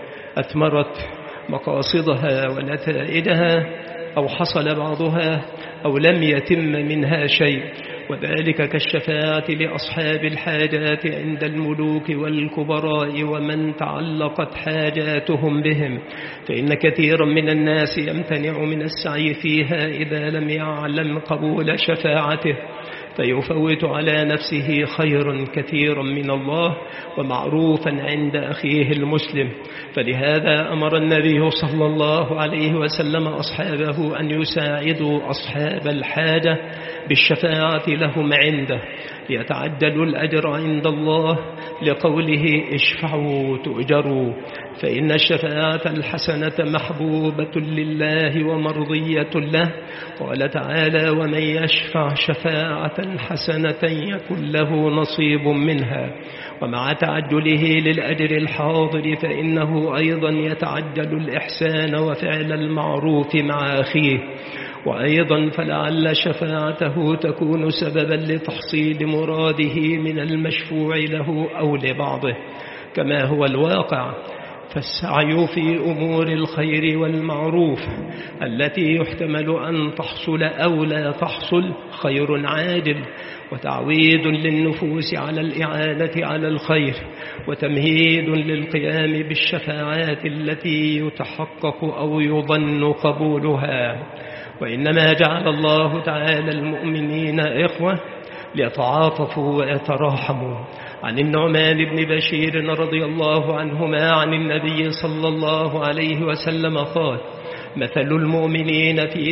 أثمرت مقاصدها ونتائجها أو حصل بعضها أو لم يتم منها شيء، وذلك كالشفاعة لأصحاب الحاجات عند الملوك والكبراء ومن تعلقت حاجاتهم بهم، فإن كثيرا من الناس يمتنع من السعي فيها إذا لم يعلم قبول شفاعته، فيفوت على نفسه خيرا كثيرا من الله ومعروفا عند أخيه المسلم. فلهذا أمر النبي صلى الله عليه وسلم أصحابه أن يساعدوا أصحاب الحاجة بالشفاعة لهم عنده ليتعجلوا الأجر عند الله، لقوله اشفعوا تؤجروا، فإن الشفاعة الحسنة محبوبة لله ومرضية له. قال تعالى ومن يشفع شفاعة حسنة يكن له نصيب منها. ومع تعجله للأجر الحاضر فإنه أيضا يتعجل الإحسان وفعل المعروف مع أخيه، وأيضا فلعل شفاعته تكون سببا لتحصيل مراده من المشفوع له أو لبعضه كما هو الواقع. فالسعي في أمور الخير والمعروف التي يحتمل أن تحصل أو لا تحصل خير عاجل، وتعويد للنفوس على الإعانة على الخير، وتمهيد للقيام بالشفاعات التي يتحقق أو يظن قبولها. وإنما جعل الله تعالى المؤمنين إخوة ليتعاطفوا ويتراحموا. عن النعمان بن بشير رضي الله عنهما عن النبي صلى الله عليه وسلم قال مثل المؤمنين في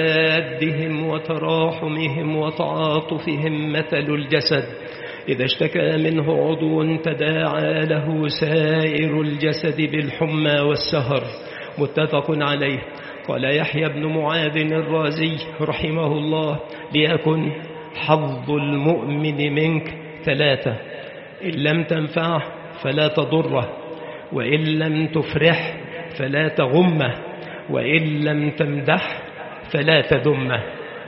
توادهم وتراحمهم وتعاطفهم مثل الجسد إذا اشتكى منه عضو تداعى له سائر الجسد بالحمى والسهر، متفق عليه. قال يحيى بن معاذ الرازي رحمه الله ليكن حظ المؤمن منك ثلاثة: إن لم تنفعه فلا تضره، وإن لم تفرح فلا تغمه، وإن لم تمدح فلا تذمه.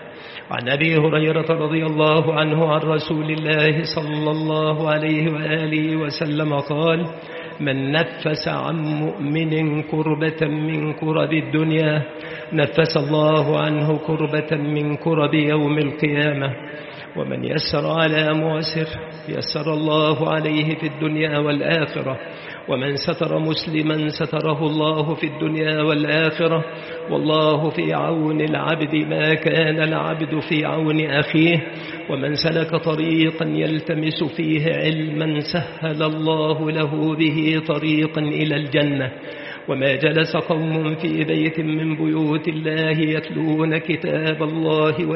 عن أبي هريرة رضي الله عنه عن رسول الله صلى الله عليه وآله وسلم قال من نفس عن مؤمن كربة من كرب الدنيا نفس الله عنه كربة من كرب يوم القيامة، ومن يسر على معسر يسر الله عليه في الدنيا والآخرة، ومن ستر مسلما ستره الله في الدنيا والآخرة، والله في عون العبد ما كان العبد في عون أخيه، ومن سلك طريقا يلتمس فيه علما سهل الله له به طريقا إلى الجنة. وما جلس قوم في بيت من بيوت الله يتلون كتاب الله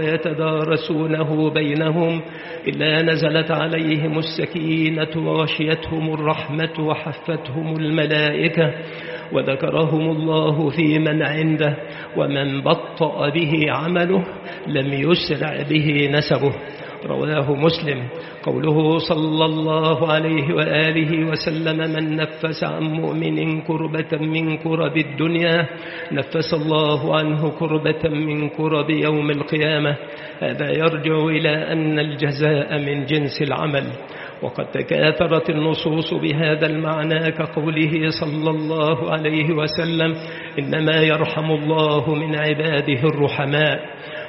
ويتدارسونه بينهم إلا نزلت عليهم السكينة وغشيتهم الرحمة وحفتهم الملائكة وذكرهم الله في من عنده، ومن بطأ به عمله لم يسرع به نسبه. رواه مسلم. قوله صلى الله عليه وآله وسلم من نفس عن مؤمن كربة من كرب الدنيا نفس الله عنه كربة من كرب يوم القيامة، هذا يرجع إلى أن الجزاء من جنس العمل، وقد تكاثرت النصوص بهذا المعنى كقوله صلى الله عليه وسلم إنما يرحم الله من عباده الرحماء،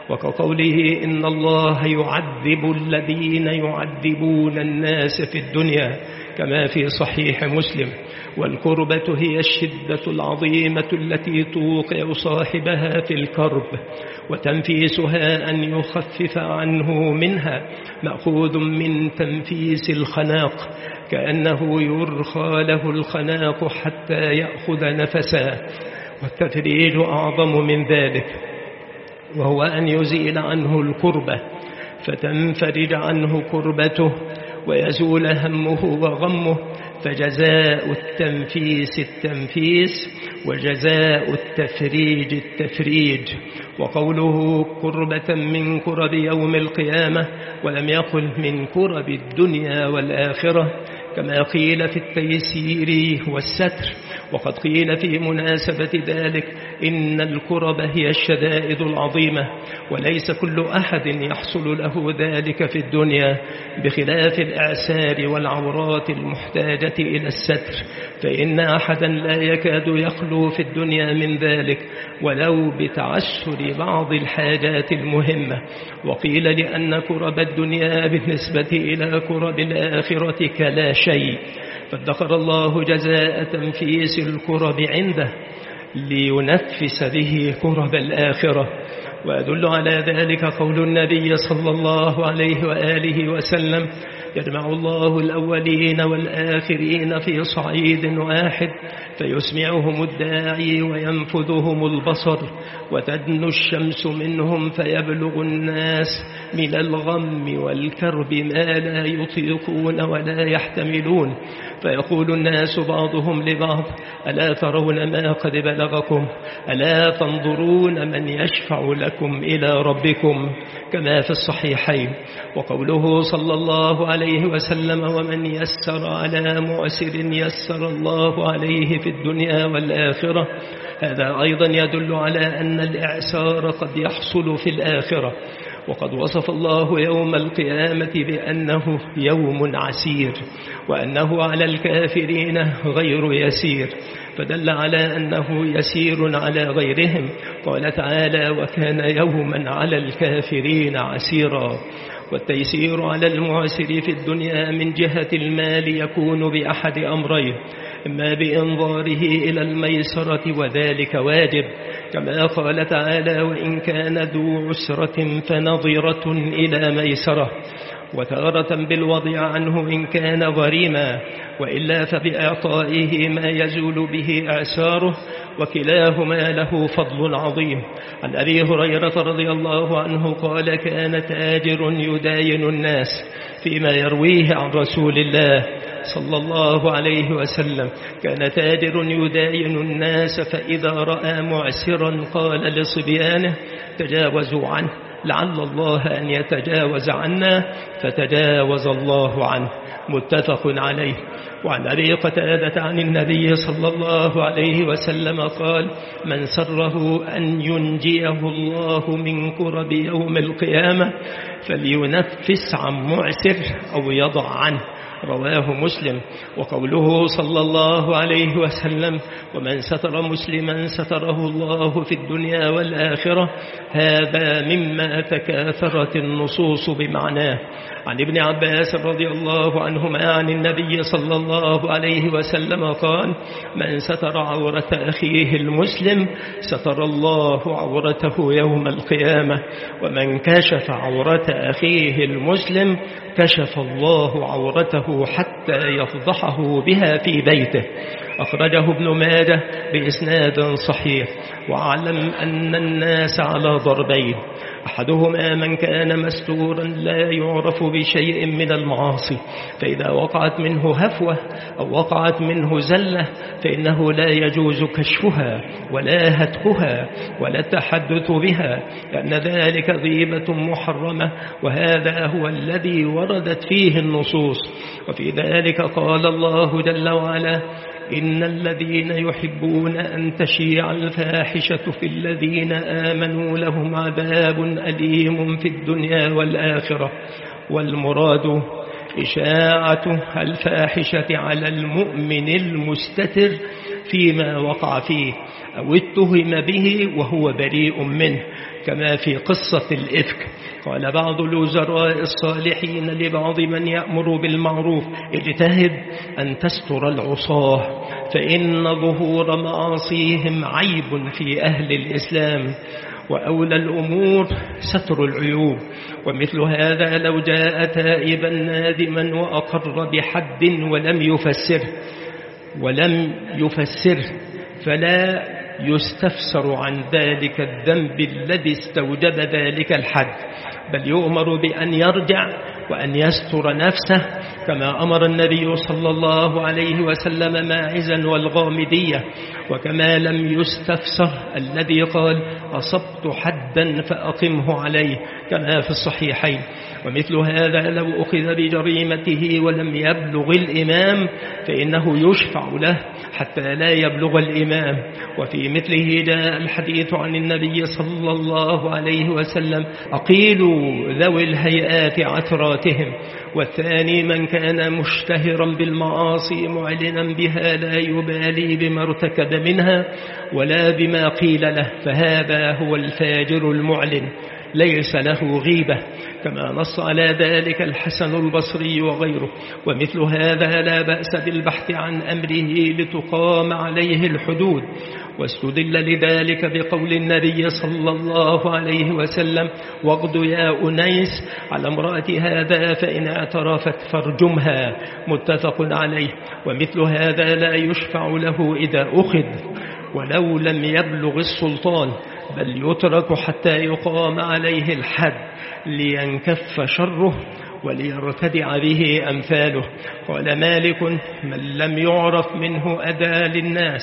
وكقوله إن الله يعذب الذين يعذبون الناس في الدنيا كما في صحيح مسلم. والكربة هي الشدة العظيمة التي توقع صاحبها في الكرب، وتنفيسها أن يخفف عنه منها مأخوذ من تنفيس الخناق، كأنه يرخى له الخناق حتى يأخذ نفسا، والتفريج أعظم من ذلك، وهو أن يزيل عنه الكربة فتنفرج عنه كربته ويزول همه وغمه، فجزاء التنفيس التنفيس وجزاء التفريج التفريج. وقوله كربة من كرب يوم القيامة، ولم يقل من كرب الدنيا والآخرة كما قيل في التيسير والستر. وقد قيل في مناسبة ذلك إن الكرب هي الشدائد العظيمة، وليس كل أحد يحصل له ذلك في الدنيا، بخلاف الإعسار والعورات المحتاجة إلى الستر، فإن أحدا لا يكاد يخلو في الدنيا من ذلك ولو بتعسر بعض الحاجات المهمة. وقيل لأن كرب الدنيا بالنسبة إلى كرب الآخرة كلا شيء، فادخر الله جزاء تنفيس الكرب عنده لينفس به كرب الآخرة. ويدل على ذلك قول النبي صلى الله عليه وآله وسلم: يجمع الله الأولين والآخرين في صعيد واحد، فيسمعهم الداعي وينفذهم البصر، وتدنو الشمس منهم، فيبلغ الناس من الغم والكرب ما لا يطيقون ولا يحتملون، فيقول الناس بعضهم لبعض: ألا ترون ما قد بلغكم؟ ألا تنظرون من يشفع لكم إلى ربكم؟ كما في الصحيحين. وقوله صلى الله عليه وسلم: ومن يسر على معسر يسر الله عليه في الدنيا والآخرة، هذا أيضا يدل على أن الإعسار قد يحصل في الآخرة. وقد وصف الله يوم القيامة بأنه يوم عسير، وأنه على الكافرين غير يسير، فدل على أنه يسير على غيرهم. قال تعالى: وكان يوما على الكافرين عسيرا. والتيسير على المعسر في الدنيا من جهة المال يكون بأحد أمرين: إما بإنظاره إلى الميسرة، وذلك واجب، كما قال تعالى: وإن كان ذو عسرة فنظرة إلى ميسرة، وتارة بالوضع عنه إن كان غريما، وإلا فبإعطائه ما يزول به إعساره، وكلاهما له فضل عظيم. عن أبي هريرة رضي الله عنه قال: كان تاجر يداين الناس، فيما يرويه عن رسول الله صلى الله عليه وسلم: كان تاجر يداين الناس، فإذا رأى معسرا قال لصبيانه: تجاوزوا عنه لعل الله أن يتجاوز عنا، فتجاوز الله عنه. متفق عليه. وعن أبي قتادة عن النبي صلى الله عليه وسلم قال: من سره أن ينجيه الله من كرب يوم القيامة فلينفس عن معسر أو يضع عنه، رواه مسلم. وقوله صلى الله عليه وسلم: ومن ستر مسلما ستره الله في الدنيا والآخرة، هذا مما تكاثرت النصوص بمعناه. عن ابن عباس رضي الله عنهما عن النبي صلى الله عليه وسلم قال: من ستر عورة أخيه المسلم ستر الله عورته يوم القيامة، ومن كشف عورة أخيه المسلم كشف الله عورته حتى يفضحه بها في بيته. أخرجه ابن ماجه بإسناد صحيح. واعلم أن الناس على ضربين: أحدهما من كان مستورا لا يعرف بشيء من المعاصي، فإذا وقعت منه هفوة أو وقعت منه زلة فإنه لا يجوز كشفها ولا هتكها ولا التحدث بها، لأن ذلك غيبة محرمة، وهذا هو الذي وردت فيه النصوص. وفي ذلك قال الله جل وعلا: إن الذين يحبون أن تشيع الفاحشة في الذين آمنوا لهم عذاب أليم في الدنيا والآخرة. والمراد إشاعة الفاحشة على المؤمن المستتر فيما وقع فيه أو اتهم به وهو بريء منه، كما في قصة الإفك. قال بعض الوزراء الصالحين لبعض من يأمر بالمعروف: اجتهد أن تستر العصاة، فإن ظهور معاصيهم عيب في أهل الإسلام، وأولى الأمور ستر العيوب. ومثل هذا لو جاء تائبا نادما وأقر بحد ولم يفسره ولم يفسره فلا يستفسر عن ذلك الذنب الذي استوجب ذلك الحد، بل يؤمر بأن يرجع وأن يستر نفسه كما أمر النبي صلى الله عليه وسلم ماعزا والغامدية، وكما لم يستفسر الذي قال أصبت حدا فأقمه عليه كما في الصحيحين. ومثل هذا لو أخذ بجريمته ولم يبلغ الإمام فإنه يشفع له حتى لا يبلغ الإمام. وفي مثله جاء الحديث عن النبي صلى الله عليه وسلم أقيلوا ذوي الهيئات عثراتهم. والثاني من كان مشتهرا بالمعاصي معلنا بها لا يبالي بما ارتكب منها ولا بما قيل له، فهذا هو الفاجر المعلن ليس له غيبة، كما نص على ذلك الحسن البصري وغيره. ومثل هذا لا بأس بالبحث عن أمره لتقام عليه الحدود. واستدل لذلك بقول النبي صلى الله عليه وسلم واغد يا أنيس على امرأة هذا فإن اعترفت فارجمها، متفق عليه. ومثل هذا لا يشفع له إذا أخذ ولو لم يبلغ السلطان، بل يترك حتى يقام عليه الحد لينكف شره وليرتدع به أمثاله. قال مالك من لم يعرف منه أذى للناس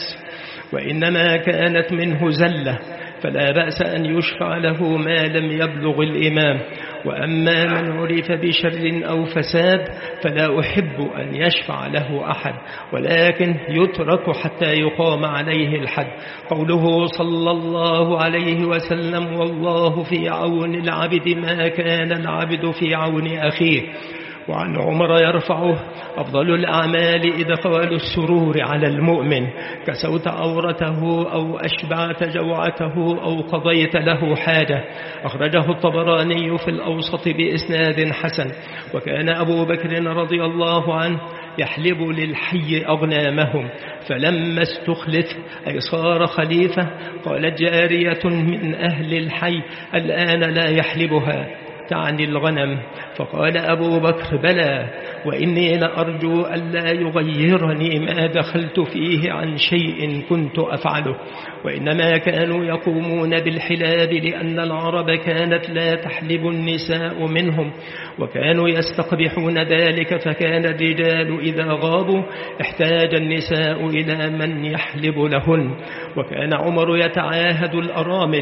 وإنما كانت منه زلة فلا بأس أن يشفع له ما لم يبلغ الإمام. وأما من عرف بشر أو فساد فلا أحب أن يشفع له أحد، ولكن يترك حتى يقام عليه الحد. قوله صلى الله عليه وسلم والله في عون العبد ما كان العبد في عون أخيه. وعن عمر يرفعه أفضل الأعمال إدخال السرور على المؤمن، كسوت عورته أو أشبعت جوعته أو قضيت له حاجة. أخرجه الطبراني في الأوسط بإسناد حسن. وكان أبو بكر رضي الله عنه يحلب للحي أغنامهم، فلما استخلف أي صار خليفة قالت جارية من أهل الحي الآن لا يحلبها، تعني الغنم. فقال أبو بكر بلى، وإني لأرجو ألا يغيرني ما دخلت فيه عن شيء كنت أفعله. وإنما كانوا يقومون بالحلاب لأن العرب كانت لا تحلب النساء منهم، وكانوا يستقبحون ذلك، فكان الرجال إذا غابوا احتاج النساء إلى من يحلب لهن. وكان عمر يتعاهد الأرامل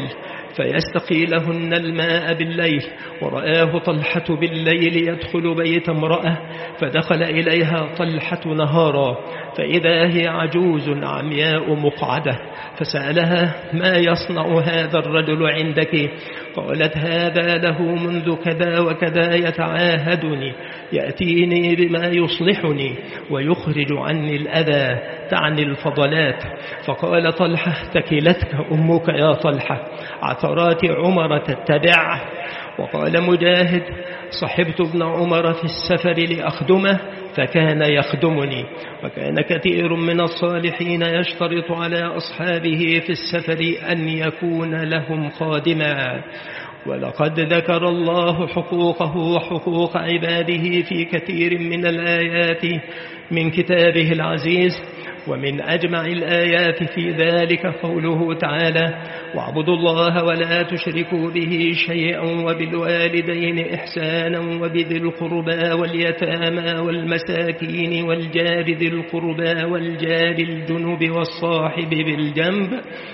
فيستقي لهن الماء بالليل، ورآه طلحة بالليل يدخل بيت امرأة فدخل إليها طلحة نهارا فإذا هي عجوز عمياء مقعدة، فسألها ما يصنع هذا الرجل عندك؟ قالت هذا له منذ كذا وكذا يتعاهدني، يأتيني بما يصلحني ويخرج عني الأذى، تعني الفضلات. فقال طلحة تكلتك أمك يا طلحة، عثرات عمر تتبع. وقال مجاهد صحبت ابن عمر في السفر لأخدمه فكان يخدمني. وكان كثير من الصالحين يشترط على أصحابه في السفر أن يكون لهم خادما. ولقد ذكر الله حقوقه وحقوق عباده في كثير من الآيات من كتابه العزيز. ومن أجمع الآيات في ذلك قوله تعالى واعبدوا الله ولا تشركوا به شيئا وبالوالدين إحسانا وبذي القربى واليتامى والمساكين والجار ذي القربى والجار الجنب والصاحب بالجنب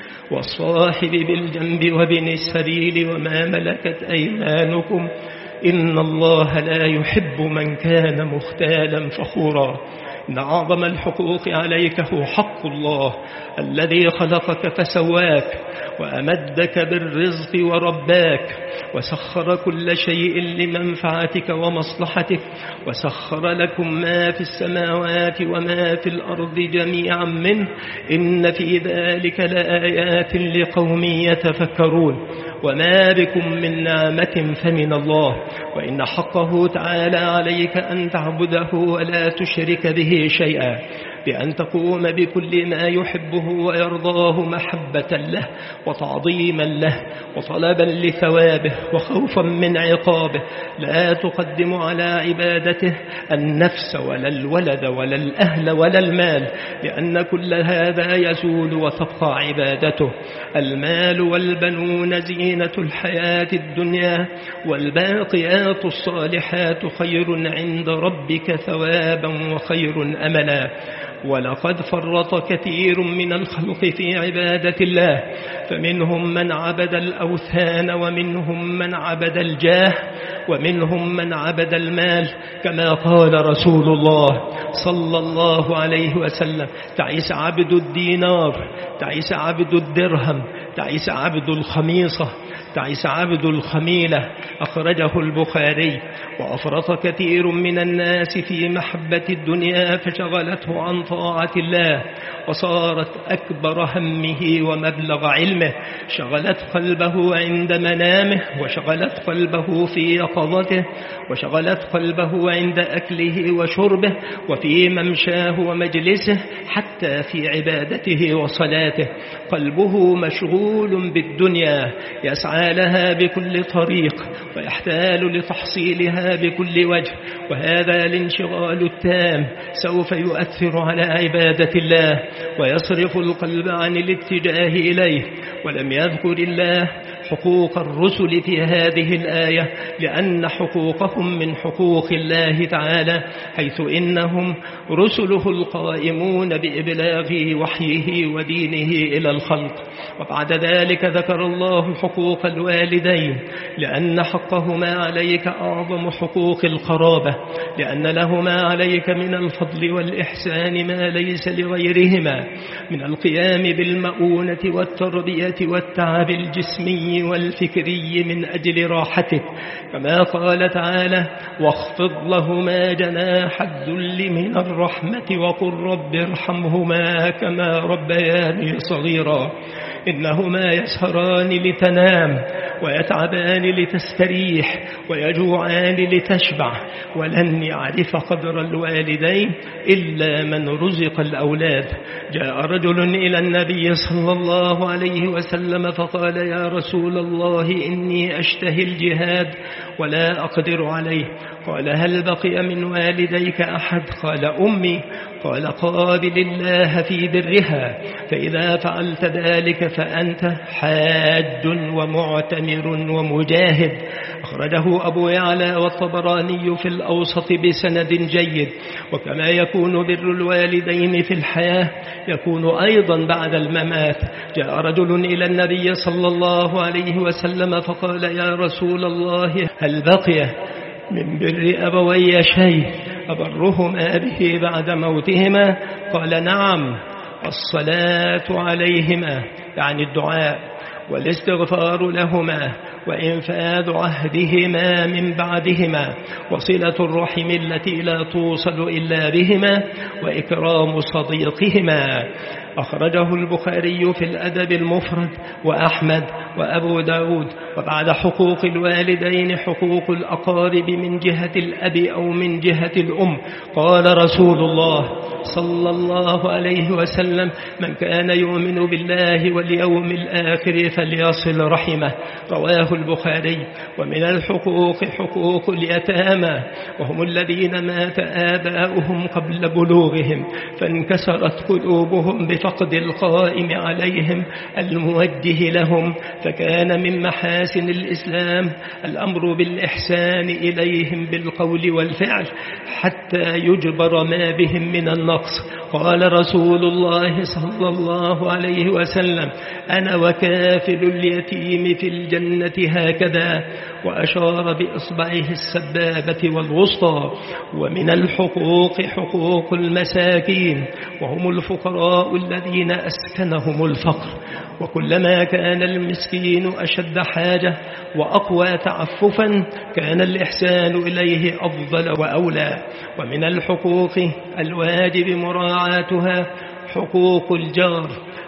والصاحب بالجنب وابن السبيل وما ملكت أيمانكم إن الله لا يحب من كان مختالا فخورا. إن أعظم الحقوق عليك هو حق الله الذي خلقك فسواك وأمدك بالرزق ورباك وسخر كل شيء لمنفعتك ومصلحتك، وسخر لكم ما في السماوات وما في الأرض جميعا منه إن في ذلك لآيات لقوم يتفكرون. وما بكم من نعمة فمن الله، وإن حقه تعالى عليك أن تعبده ولا تشرك به شيئا. بأن تقوم بكل ما يحبه ويرضاه محبة له وتعظيما له وطلبا لثوابه وخوفا من عقابه، لا تقدم على عبادته النفس ولا الولد ولا الأهل ولا المال، لأن كل هذا يزول وتبقى عبادته. المال والبنون زينة الحياة الدنيا، والباقيات الصالحات خير عند ربك ثوابا وخير أملا. ولقد فرط كثير من الخلق في عبادة الله، فمنهم من عبد الأوثان، ومنهم من عبد الجاه، ومنهم من عبد المال، كما قال رسول الله صلى الله عليه وسلم: تعيس عبد الدينار، تعيس عبد الدرهم، تعيس عبد الخميصة، تعيس عبد الخميلة. أخرجه البخاري. وأفرط كثير من الناس في محبة الدنيا فشغلته عن طاعة الله، وصارت أكبر همه ومبلغ علمه، شغلت قلبه عند منامه، وشغلت قلبه في يقظته، وشغلت قلبه عند أكله وشربه، وفي ممشاه ومجلسه، حتى في عبادته وصلاته. قلبه مشغول بالدنيا، يسعى لها بكل طريق، ويحتال لتحصيلها بكل وجه، وهذا الانشغال التام سوف يؤثر على عبادة الله ويصرف القلب عن الاتجاه إليه. ولم يذكر الله حقوق الرسل في هذه الآية، لأن حقوقهم من حقوق الله تعالى، حيث إنهم رسله القائمون بإبلاغ وحيه ودينه إلى الخلق. وبعد ذلك ذكر الله حقوق الوالدين، لأن حقهما عليك أعظم حقوق القرابة، لأن لهما عليك من الفضل والإحسان ما ليس لغيرهما، من القيام بالمؤونة والتربية والتعب الجسمي والفكري من أجل راحتك، كما قال تعالى: واخفض لهما جناح الذل من الرحمة وقل رب ارحمهما كما ربياني صغيرا. إنهما يسهران لتنام، ويتعبان لتستريح، ويجوعان لتشبع، ولن يعرف قدر الوالدين إلا من رزق الأولاد. جاء رجل إلى النبي صلى الله عليه وسلم فقال: يا رسول الله، إني أشتهي الجهاد ولا أقدر عليه. قال: هل بقي من والديك أحد؟ قال: أمي. قال: قابل الله في برها، فإذا فعلت ذلك فأنت حاج ومعتمر ومجاهد. أخرجه أبو يعلى والطبراني في الأوسط بسند جيد. وكما يكون بر الوالدين في الحياة يكون أيضا بعد الممات. جاء رجل إلى النبي صلى الله عليه وسلم فقال: يا رسول الله، هل بقي من بر أبوي شيء أبرهما به بعد موتهما؟ قال: نعم، الصلاة عليهما، يعني الدعاء، والاستغفار لهما، وإنفاذ عهدهما من بعدهما، وصلة الرحم التي لا توصل إلا بهما، وإكرام صديقهما. أخرجه البخاري في الأدب المفرد، وأحمد وأبو داود. وبعد حقوق الوالدين حقوق الأقارب من جهة الأب أو من جهة الأم. قال رسول الله صلى الله عليه وسلم: من كان يؤمن بالله واليوم الآخر فليصل رحمه. رواه البخاري. ومن الحقوق حقوق اليتامى، وهم الذين مات آباؤهم قبل بلوغهم فانكسرت قلوبهم بفقد القائم عليهم الموجه لهم، فكان من محاسن الإسلام الأمر بالإحسان إليهم بالقول والفعل حتى يجبر ما بهم من النقص. قال رسول الله صلى الله عليه وسلم: أنا وكافل اليتيم في الجنة هكذا، وأشار بإصبعه السبابة والوسطى. ومن الحقوق حقوق المساكين، وهم الفقراء الذين أسكنهم الفقر، وكلما كان المسكين أشد حاجة وأقوى تعففا كان الإحسان إليه أفضل وأولى. ومن الحقوق الواجب مراعاتها حقوق الجار،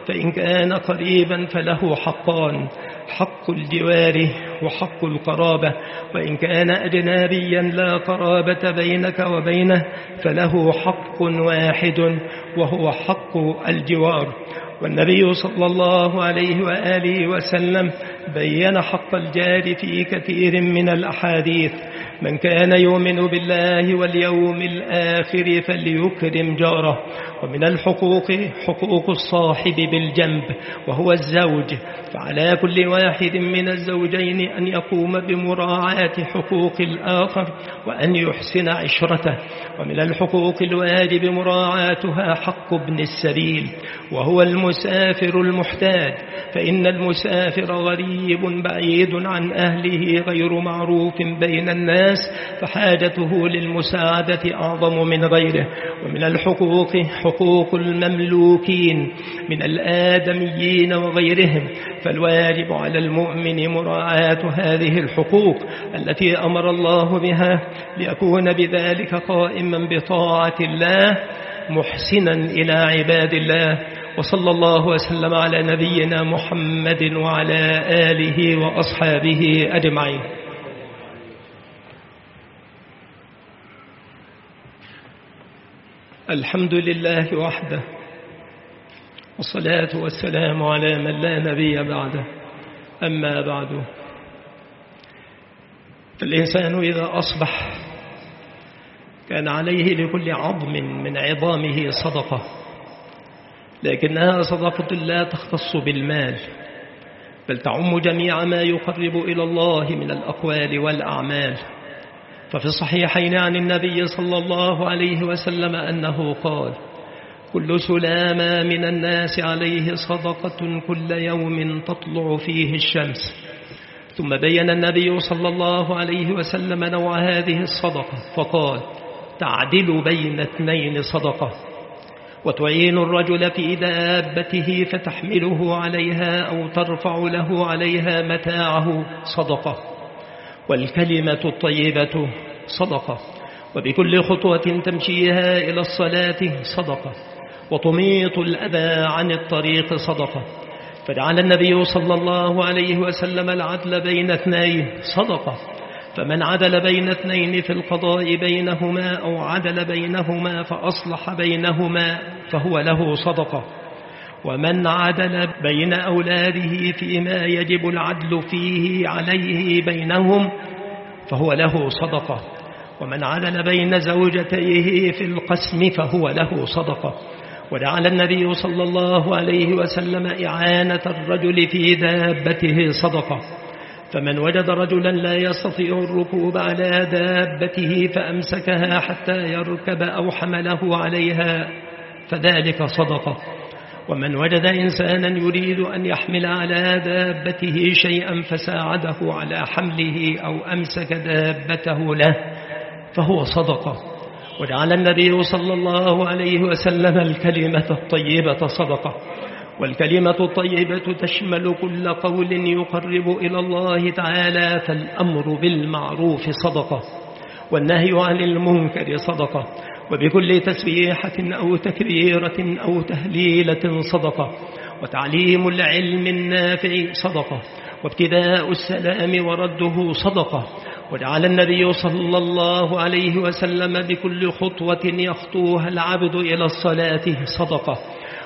فإن كان قريبا فله حقان: حق الجوار وحق القرابة، وإن كان أجنبيا لا قرابة بينك وبينه فله حق واحد وهو حق الجوار. والنبي صلى الله عليه وآله وسلم بين حق الجار في كثير من الأحاديث: من كان يؤمن بالله واليوم الآخر فليكرم جاره. ومن الحقوق حقوق الصاحب بالجنب وهو الزوج، فعلى كل واحد من الزوجين أن يقوم بمراعاة حقوق الآخر وأن يحسن عشرته. ومن الحقوق الواجب مراعاتها حق ابن السبيل وهو المسافر المحتاج، فإن المسافر غريب بعيد عن أهله غير معروف بين الناس، فحاجته للمساعدة أعظم من غيره. ومن الحقوق حقوق المملوكين من الآدميين وغيرهم، فالواجب على المؤمن مراعاة هذه الحقوق التي أمر الله بها ليكون بذلك قائما بطاعة الله محسنا إلى عباد الله. وصلى الله وسلم على نبينا محمد وعلى آله وأصحابه أجمعين. الحمد لله وحده، والصلاة والسلام على من لا نبي بعده. أما بعد، فالإنسان إذا أصبح كان عليه لكل عظم من عظامه صدقة، لكنها صدقة لا تختص بالمال، بل تعم جميع ما يقرب إلى الله من الأقوال والأعمال. ففي الصحيحين عن النبي صلى الله عليه وسلم أنه قال: كل سلامة من الناس عليه صدقة كل يوم تطلع فيه الشمس. ثم بين النبي صلى الله عليه وسلم نوع هذه الصدقة فقال: تعدل بين اثنين صدقة، وتعين الرجل في دابته فتحمله عليها أو ترفع له عليها متاعه صدقة، والكلمة الطيبة صدقة، وبكل خطوة تمشيها إلى الصلاة صدقة، وتميط الأذى عن الطريق صدقة. فجعل النبي صلى الله عليه وسلم العدل بين اثنين صدقة، فمن عدل بين اثنين في القضاء بينهما أو عدل بينهما فأصلح بينهما فهو له صدقة، ومن عدل بين أولاده فيما يجب العدل فيه عليه بينهم فهو له صدقة، ومن عدل بين زوجتيه في القسم فهو له صدقة. وجعل النبي صلى الله عليه وسلم إعانة الرجل في دابته صدقة، فمن وجد رجلا لا يستطيع الركوب على دابته فأمسكها حتى يركب أو حمله عليها فذلك صدقة. ومن وجد إنسانا يريد أن يحمل على دابته شيئا فساعده على حمله أو أمسك دابته له فهو صدقة. وجعل النبي صلى الله عليه وسلم الكلمة الطيبة صدقة، والكلمة الطيبة تشمل كل قول يقرب إلى الله تعالى، فالأمر بالمعروف صدقة، والنهي عن المنكر صدقة، وبكل تسبيحة أو تكبيرة أو تهليلة صدقة، وتعليم العلم النافع صدقة، وابتداء السلام ورده صدقة. وجعل النبي صلى الله عليه وسلم بكل خطوة يخطوها العبد إلى الصلاة صدقة،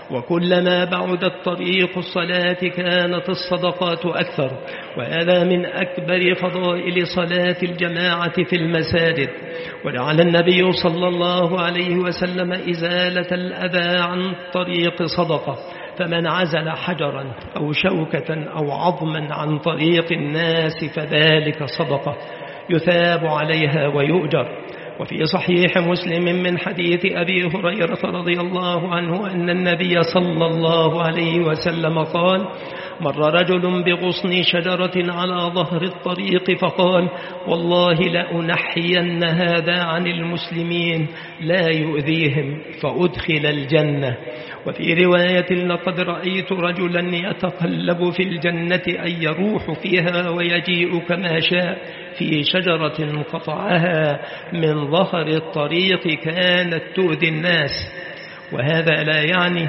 وكلما بعدت طريق الصلاة كانت الصدقات أكثر، وهذا من أكبر فضائل صلاة الجماعة في المساجد. وجعل النبي صلى الله عليه وسلم إزالة الأذى عن طريق صدقة، فمن عزل حجرا أو شوكة أو عظما عن طريق الناس فذلك صدقة يثاب عليها ويؤجر. وفي صحيح مسلم من حديث أبي هريرة رضي الله عنه أن النبي صلى الله عليه وسلم قال: مر رجل بغصن شجرة على ظهر الطريق فقال: والله لأنحين هذا عن المسلمين لا يؤذيهم فأدخل الجنة. وفي رواية: لقد رأيت رجلا يتقلب في الجنة أن يروح فيها ويجيء كما شاء في شجرة قطعها من ظهر الطريق كانت تؤذي الناس. وهذا لا يعني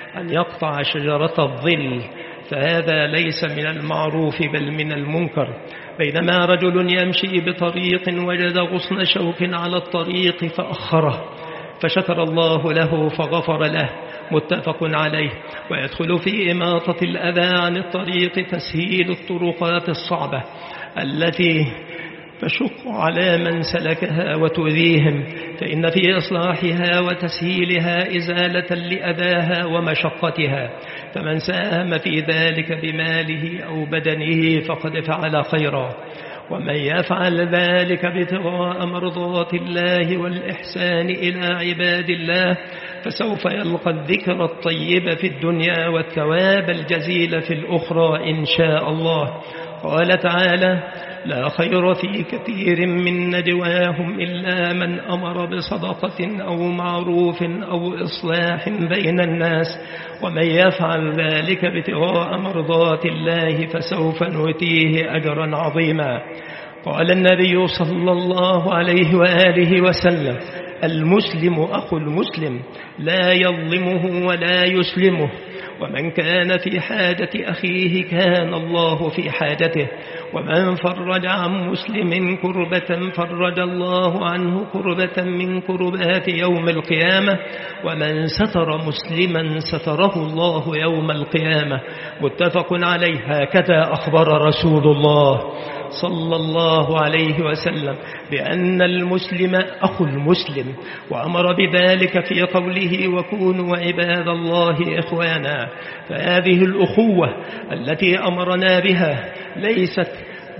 أن يقطع شجرة الظل، فهذا ليس من المعروف بل من المنكر. بينما رجل يمشي بطريق وجد غصن شوك على الطريق فأخره، فشكر الله له فغفر له، متفق عليه. ويدخل في إماطة الأذى عن الطريق تسهيل الطرقات الصعبة التي تشق على من سلكها وتؤذيهم، فإن في إصلاحها وتسهيلها إزالة لأذاها ومشقتها، فمن ساهم في ذلك بماله أو بدنه فقد فعل خيرا. ومن يفعل ذلك ابتغاء مرضات الله والإحسان إلى عباد الله فسوف يلقى الذكر الطيب في الدنيا والثواب الجزيل في الأخرى إن شاء الله. قال تعالى: لا خير في كثير من نجواهم إلا من أمر بصدقة أو معروف أو إصلاح بين الناس، ومن يفعل ذلك ابتغاء مرضات الله فسوف نؤتيه أجرا عظيما. قال النبي صلى الله عليه وآله وسلم: المسلم أخو المسلم لا يظلمه ولا يسلمه، ومن كان في حاجة أخيه كان الله في حاجته، ومن فرج عن مسلم كربة فرج الله عنه كربة من كربات يوم القيامة، ومن ستر مسلما ستره الله يوم القيامة، متفق عليه. هكذا أخبر رسول الله صلى الله عليه وسلم بأن المسلم أخو المسلم، وأمر بذلك في قوله: وكونوا عباد الله إخوانا. فهذه الأخوة التي أمرنا بها ليست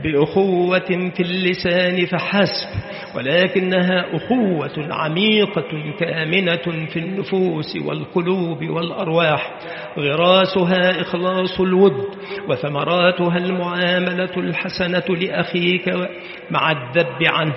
بأخوة في اللسان فحسب، ولكنها أخوة عميقة كامنة في النفوس والقلوب والأرواح، غراسها إخلاص الود، وثمراتها المعاملة الحسنة لأخيك مع الذب عنه.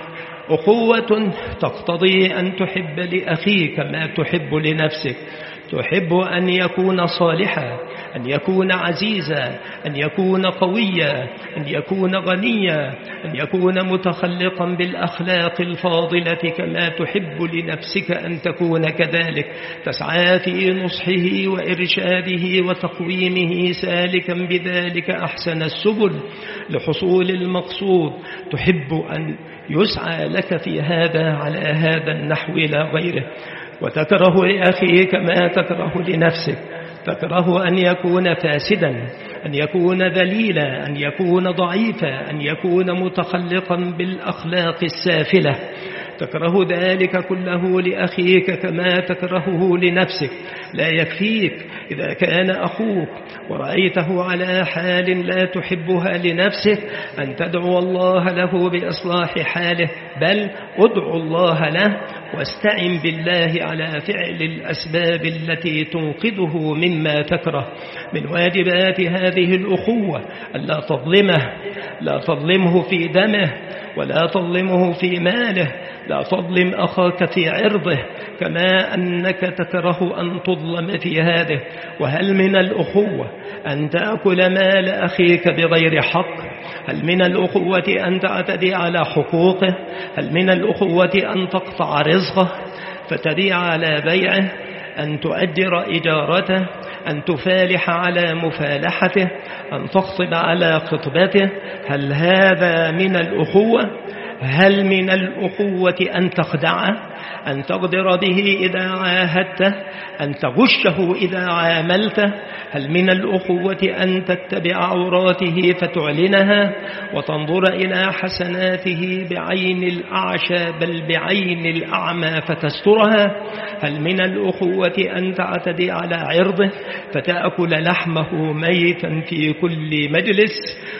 أخوة تقتضي أن تحب لأخيك ما تحب لنفسك، تحب أن يكون صالحا، أن يكون عزيزا، أن يكون قويا، أن يكون غنيا، أن يكون متخلقا بالأخلاق الفاضلة كما تحب لنفسك أن تكون كذلك، تسعى في نصحه وإرشاده وتقويمه، سالكا بذلك أحسن السبل لحصول المقصود، تحب أن يسعى لك في هذا على هذا النحو لا غيره. وتكره لأخيك ما تكره لنفسك، تكره أن يكون فاسدا، أن يكون ذليلا، أن يكون ضعيفا، أن يكون متخلقا بالأخلاق السافلة، تكره ذلك كله لأخيك كما تكرهه لنفسك. لا يكفيك إذا كان أخوك ورأيته على حال لا تحبها لنفسك أن تدعو الله له بإصلاح حاله، بل ادعو الله له واستعن بالله على فعل الأسباب التي تنقذه مما تكره. من واجبات هذه الأخوة ألا تظلمه، لا تظلمه في دمه ولا تظلمه في ماله، لا تظلم أخاك في عرضه كما أنك تكره أن تظلم في هذه. وهل من الأخوة أن تأكل مال أخيك بغير حق؟ هل من الأخوة أن تعتدي على حقوقه؟ هل من الأخوة أن تقطع رزقه فتدي على بيعه؟ أن تؤجر إجارته؟ أن تفالح على مفالحته؟ أن تخطب على خطبته؟ هل هذا من الأخوة؟ هل من الأخوة أن تخدعه، أن تغدر به إذا عاهدته، أن تغشه إذا عاملته؟ هل من الأخوة أن تتبع عوراته فتعلنها وتنظر إلى حسناته بعين الأعشى بل بعين الأعمى فتسترها؟ هل من الأخوة أن تعتدي على عرضه فتأكل لحمه ميتا في كل مجلس؟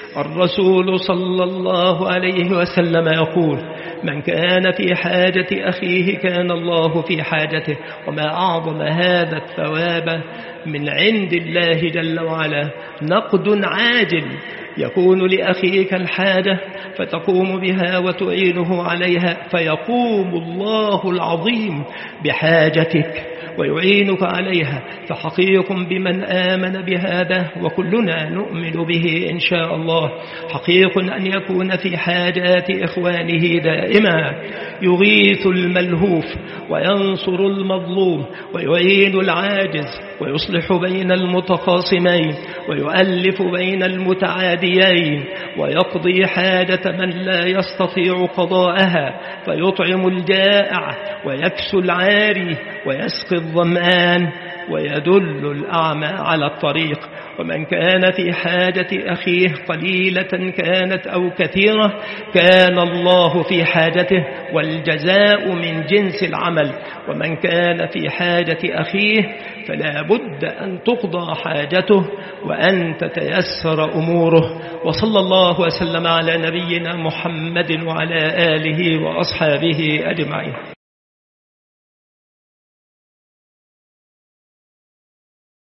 الرسول صلى الله عليه وسلم يقول: من كان في حاجة أخيه كان الله في حاجته. وما أعظم هذا الثواب من عند الله جل وعلا، نقد عاجل يكون لأخيك الحاجة فتقوم بها وتعينه عليها، فيقوم الله العظيم بحاجتك ويعينك عليها، فحقيق بمن آمن بهذا وكلنا نؤمن به إن شاء الله، حقيق أن يكون في حاجات إخوانه دائما، يغيث الملهوف وينصر المظلوم ويعين العاجز ويصلح بين المتخاصمين ويؤلف بين المتعاديين ويقضي حاجة من لا يستطيع قضاءها، فيطعم الجائع ويكسو العاري ويسقي الظمآن ويدل الأعمى على الطريق. ومن كان في حاجة أخيه قليلة كانت أو كثيرة كان الله في حاجته، والجزاء من جنس العمل. ومن كان في حاجة أخيه فلا بد أن تقضى حاجته وأن تتيسر أموره. وصلى الله وسلم على نبينا محمد وعلى آله وأصحابه أجمعين.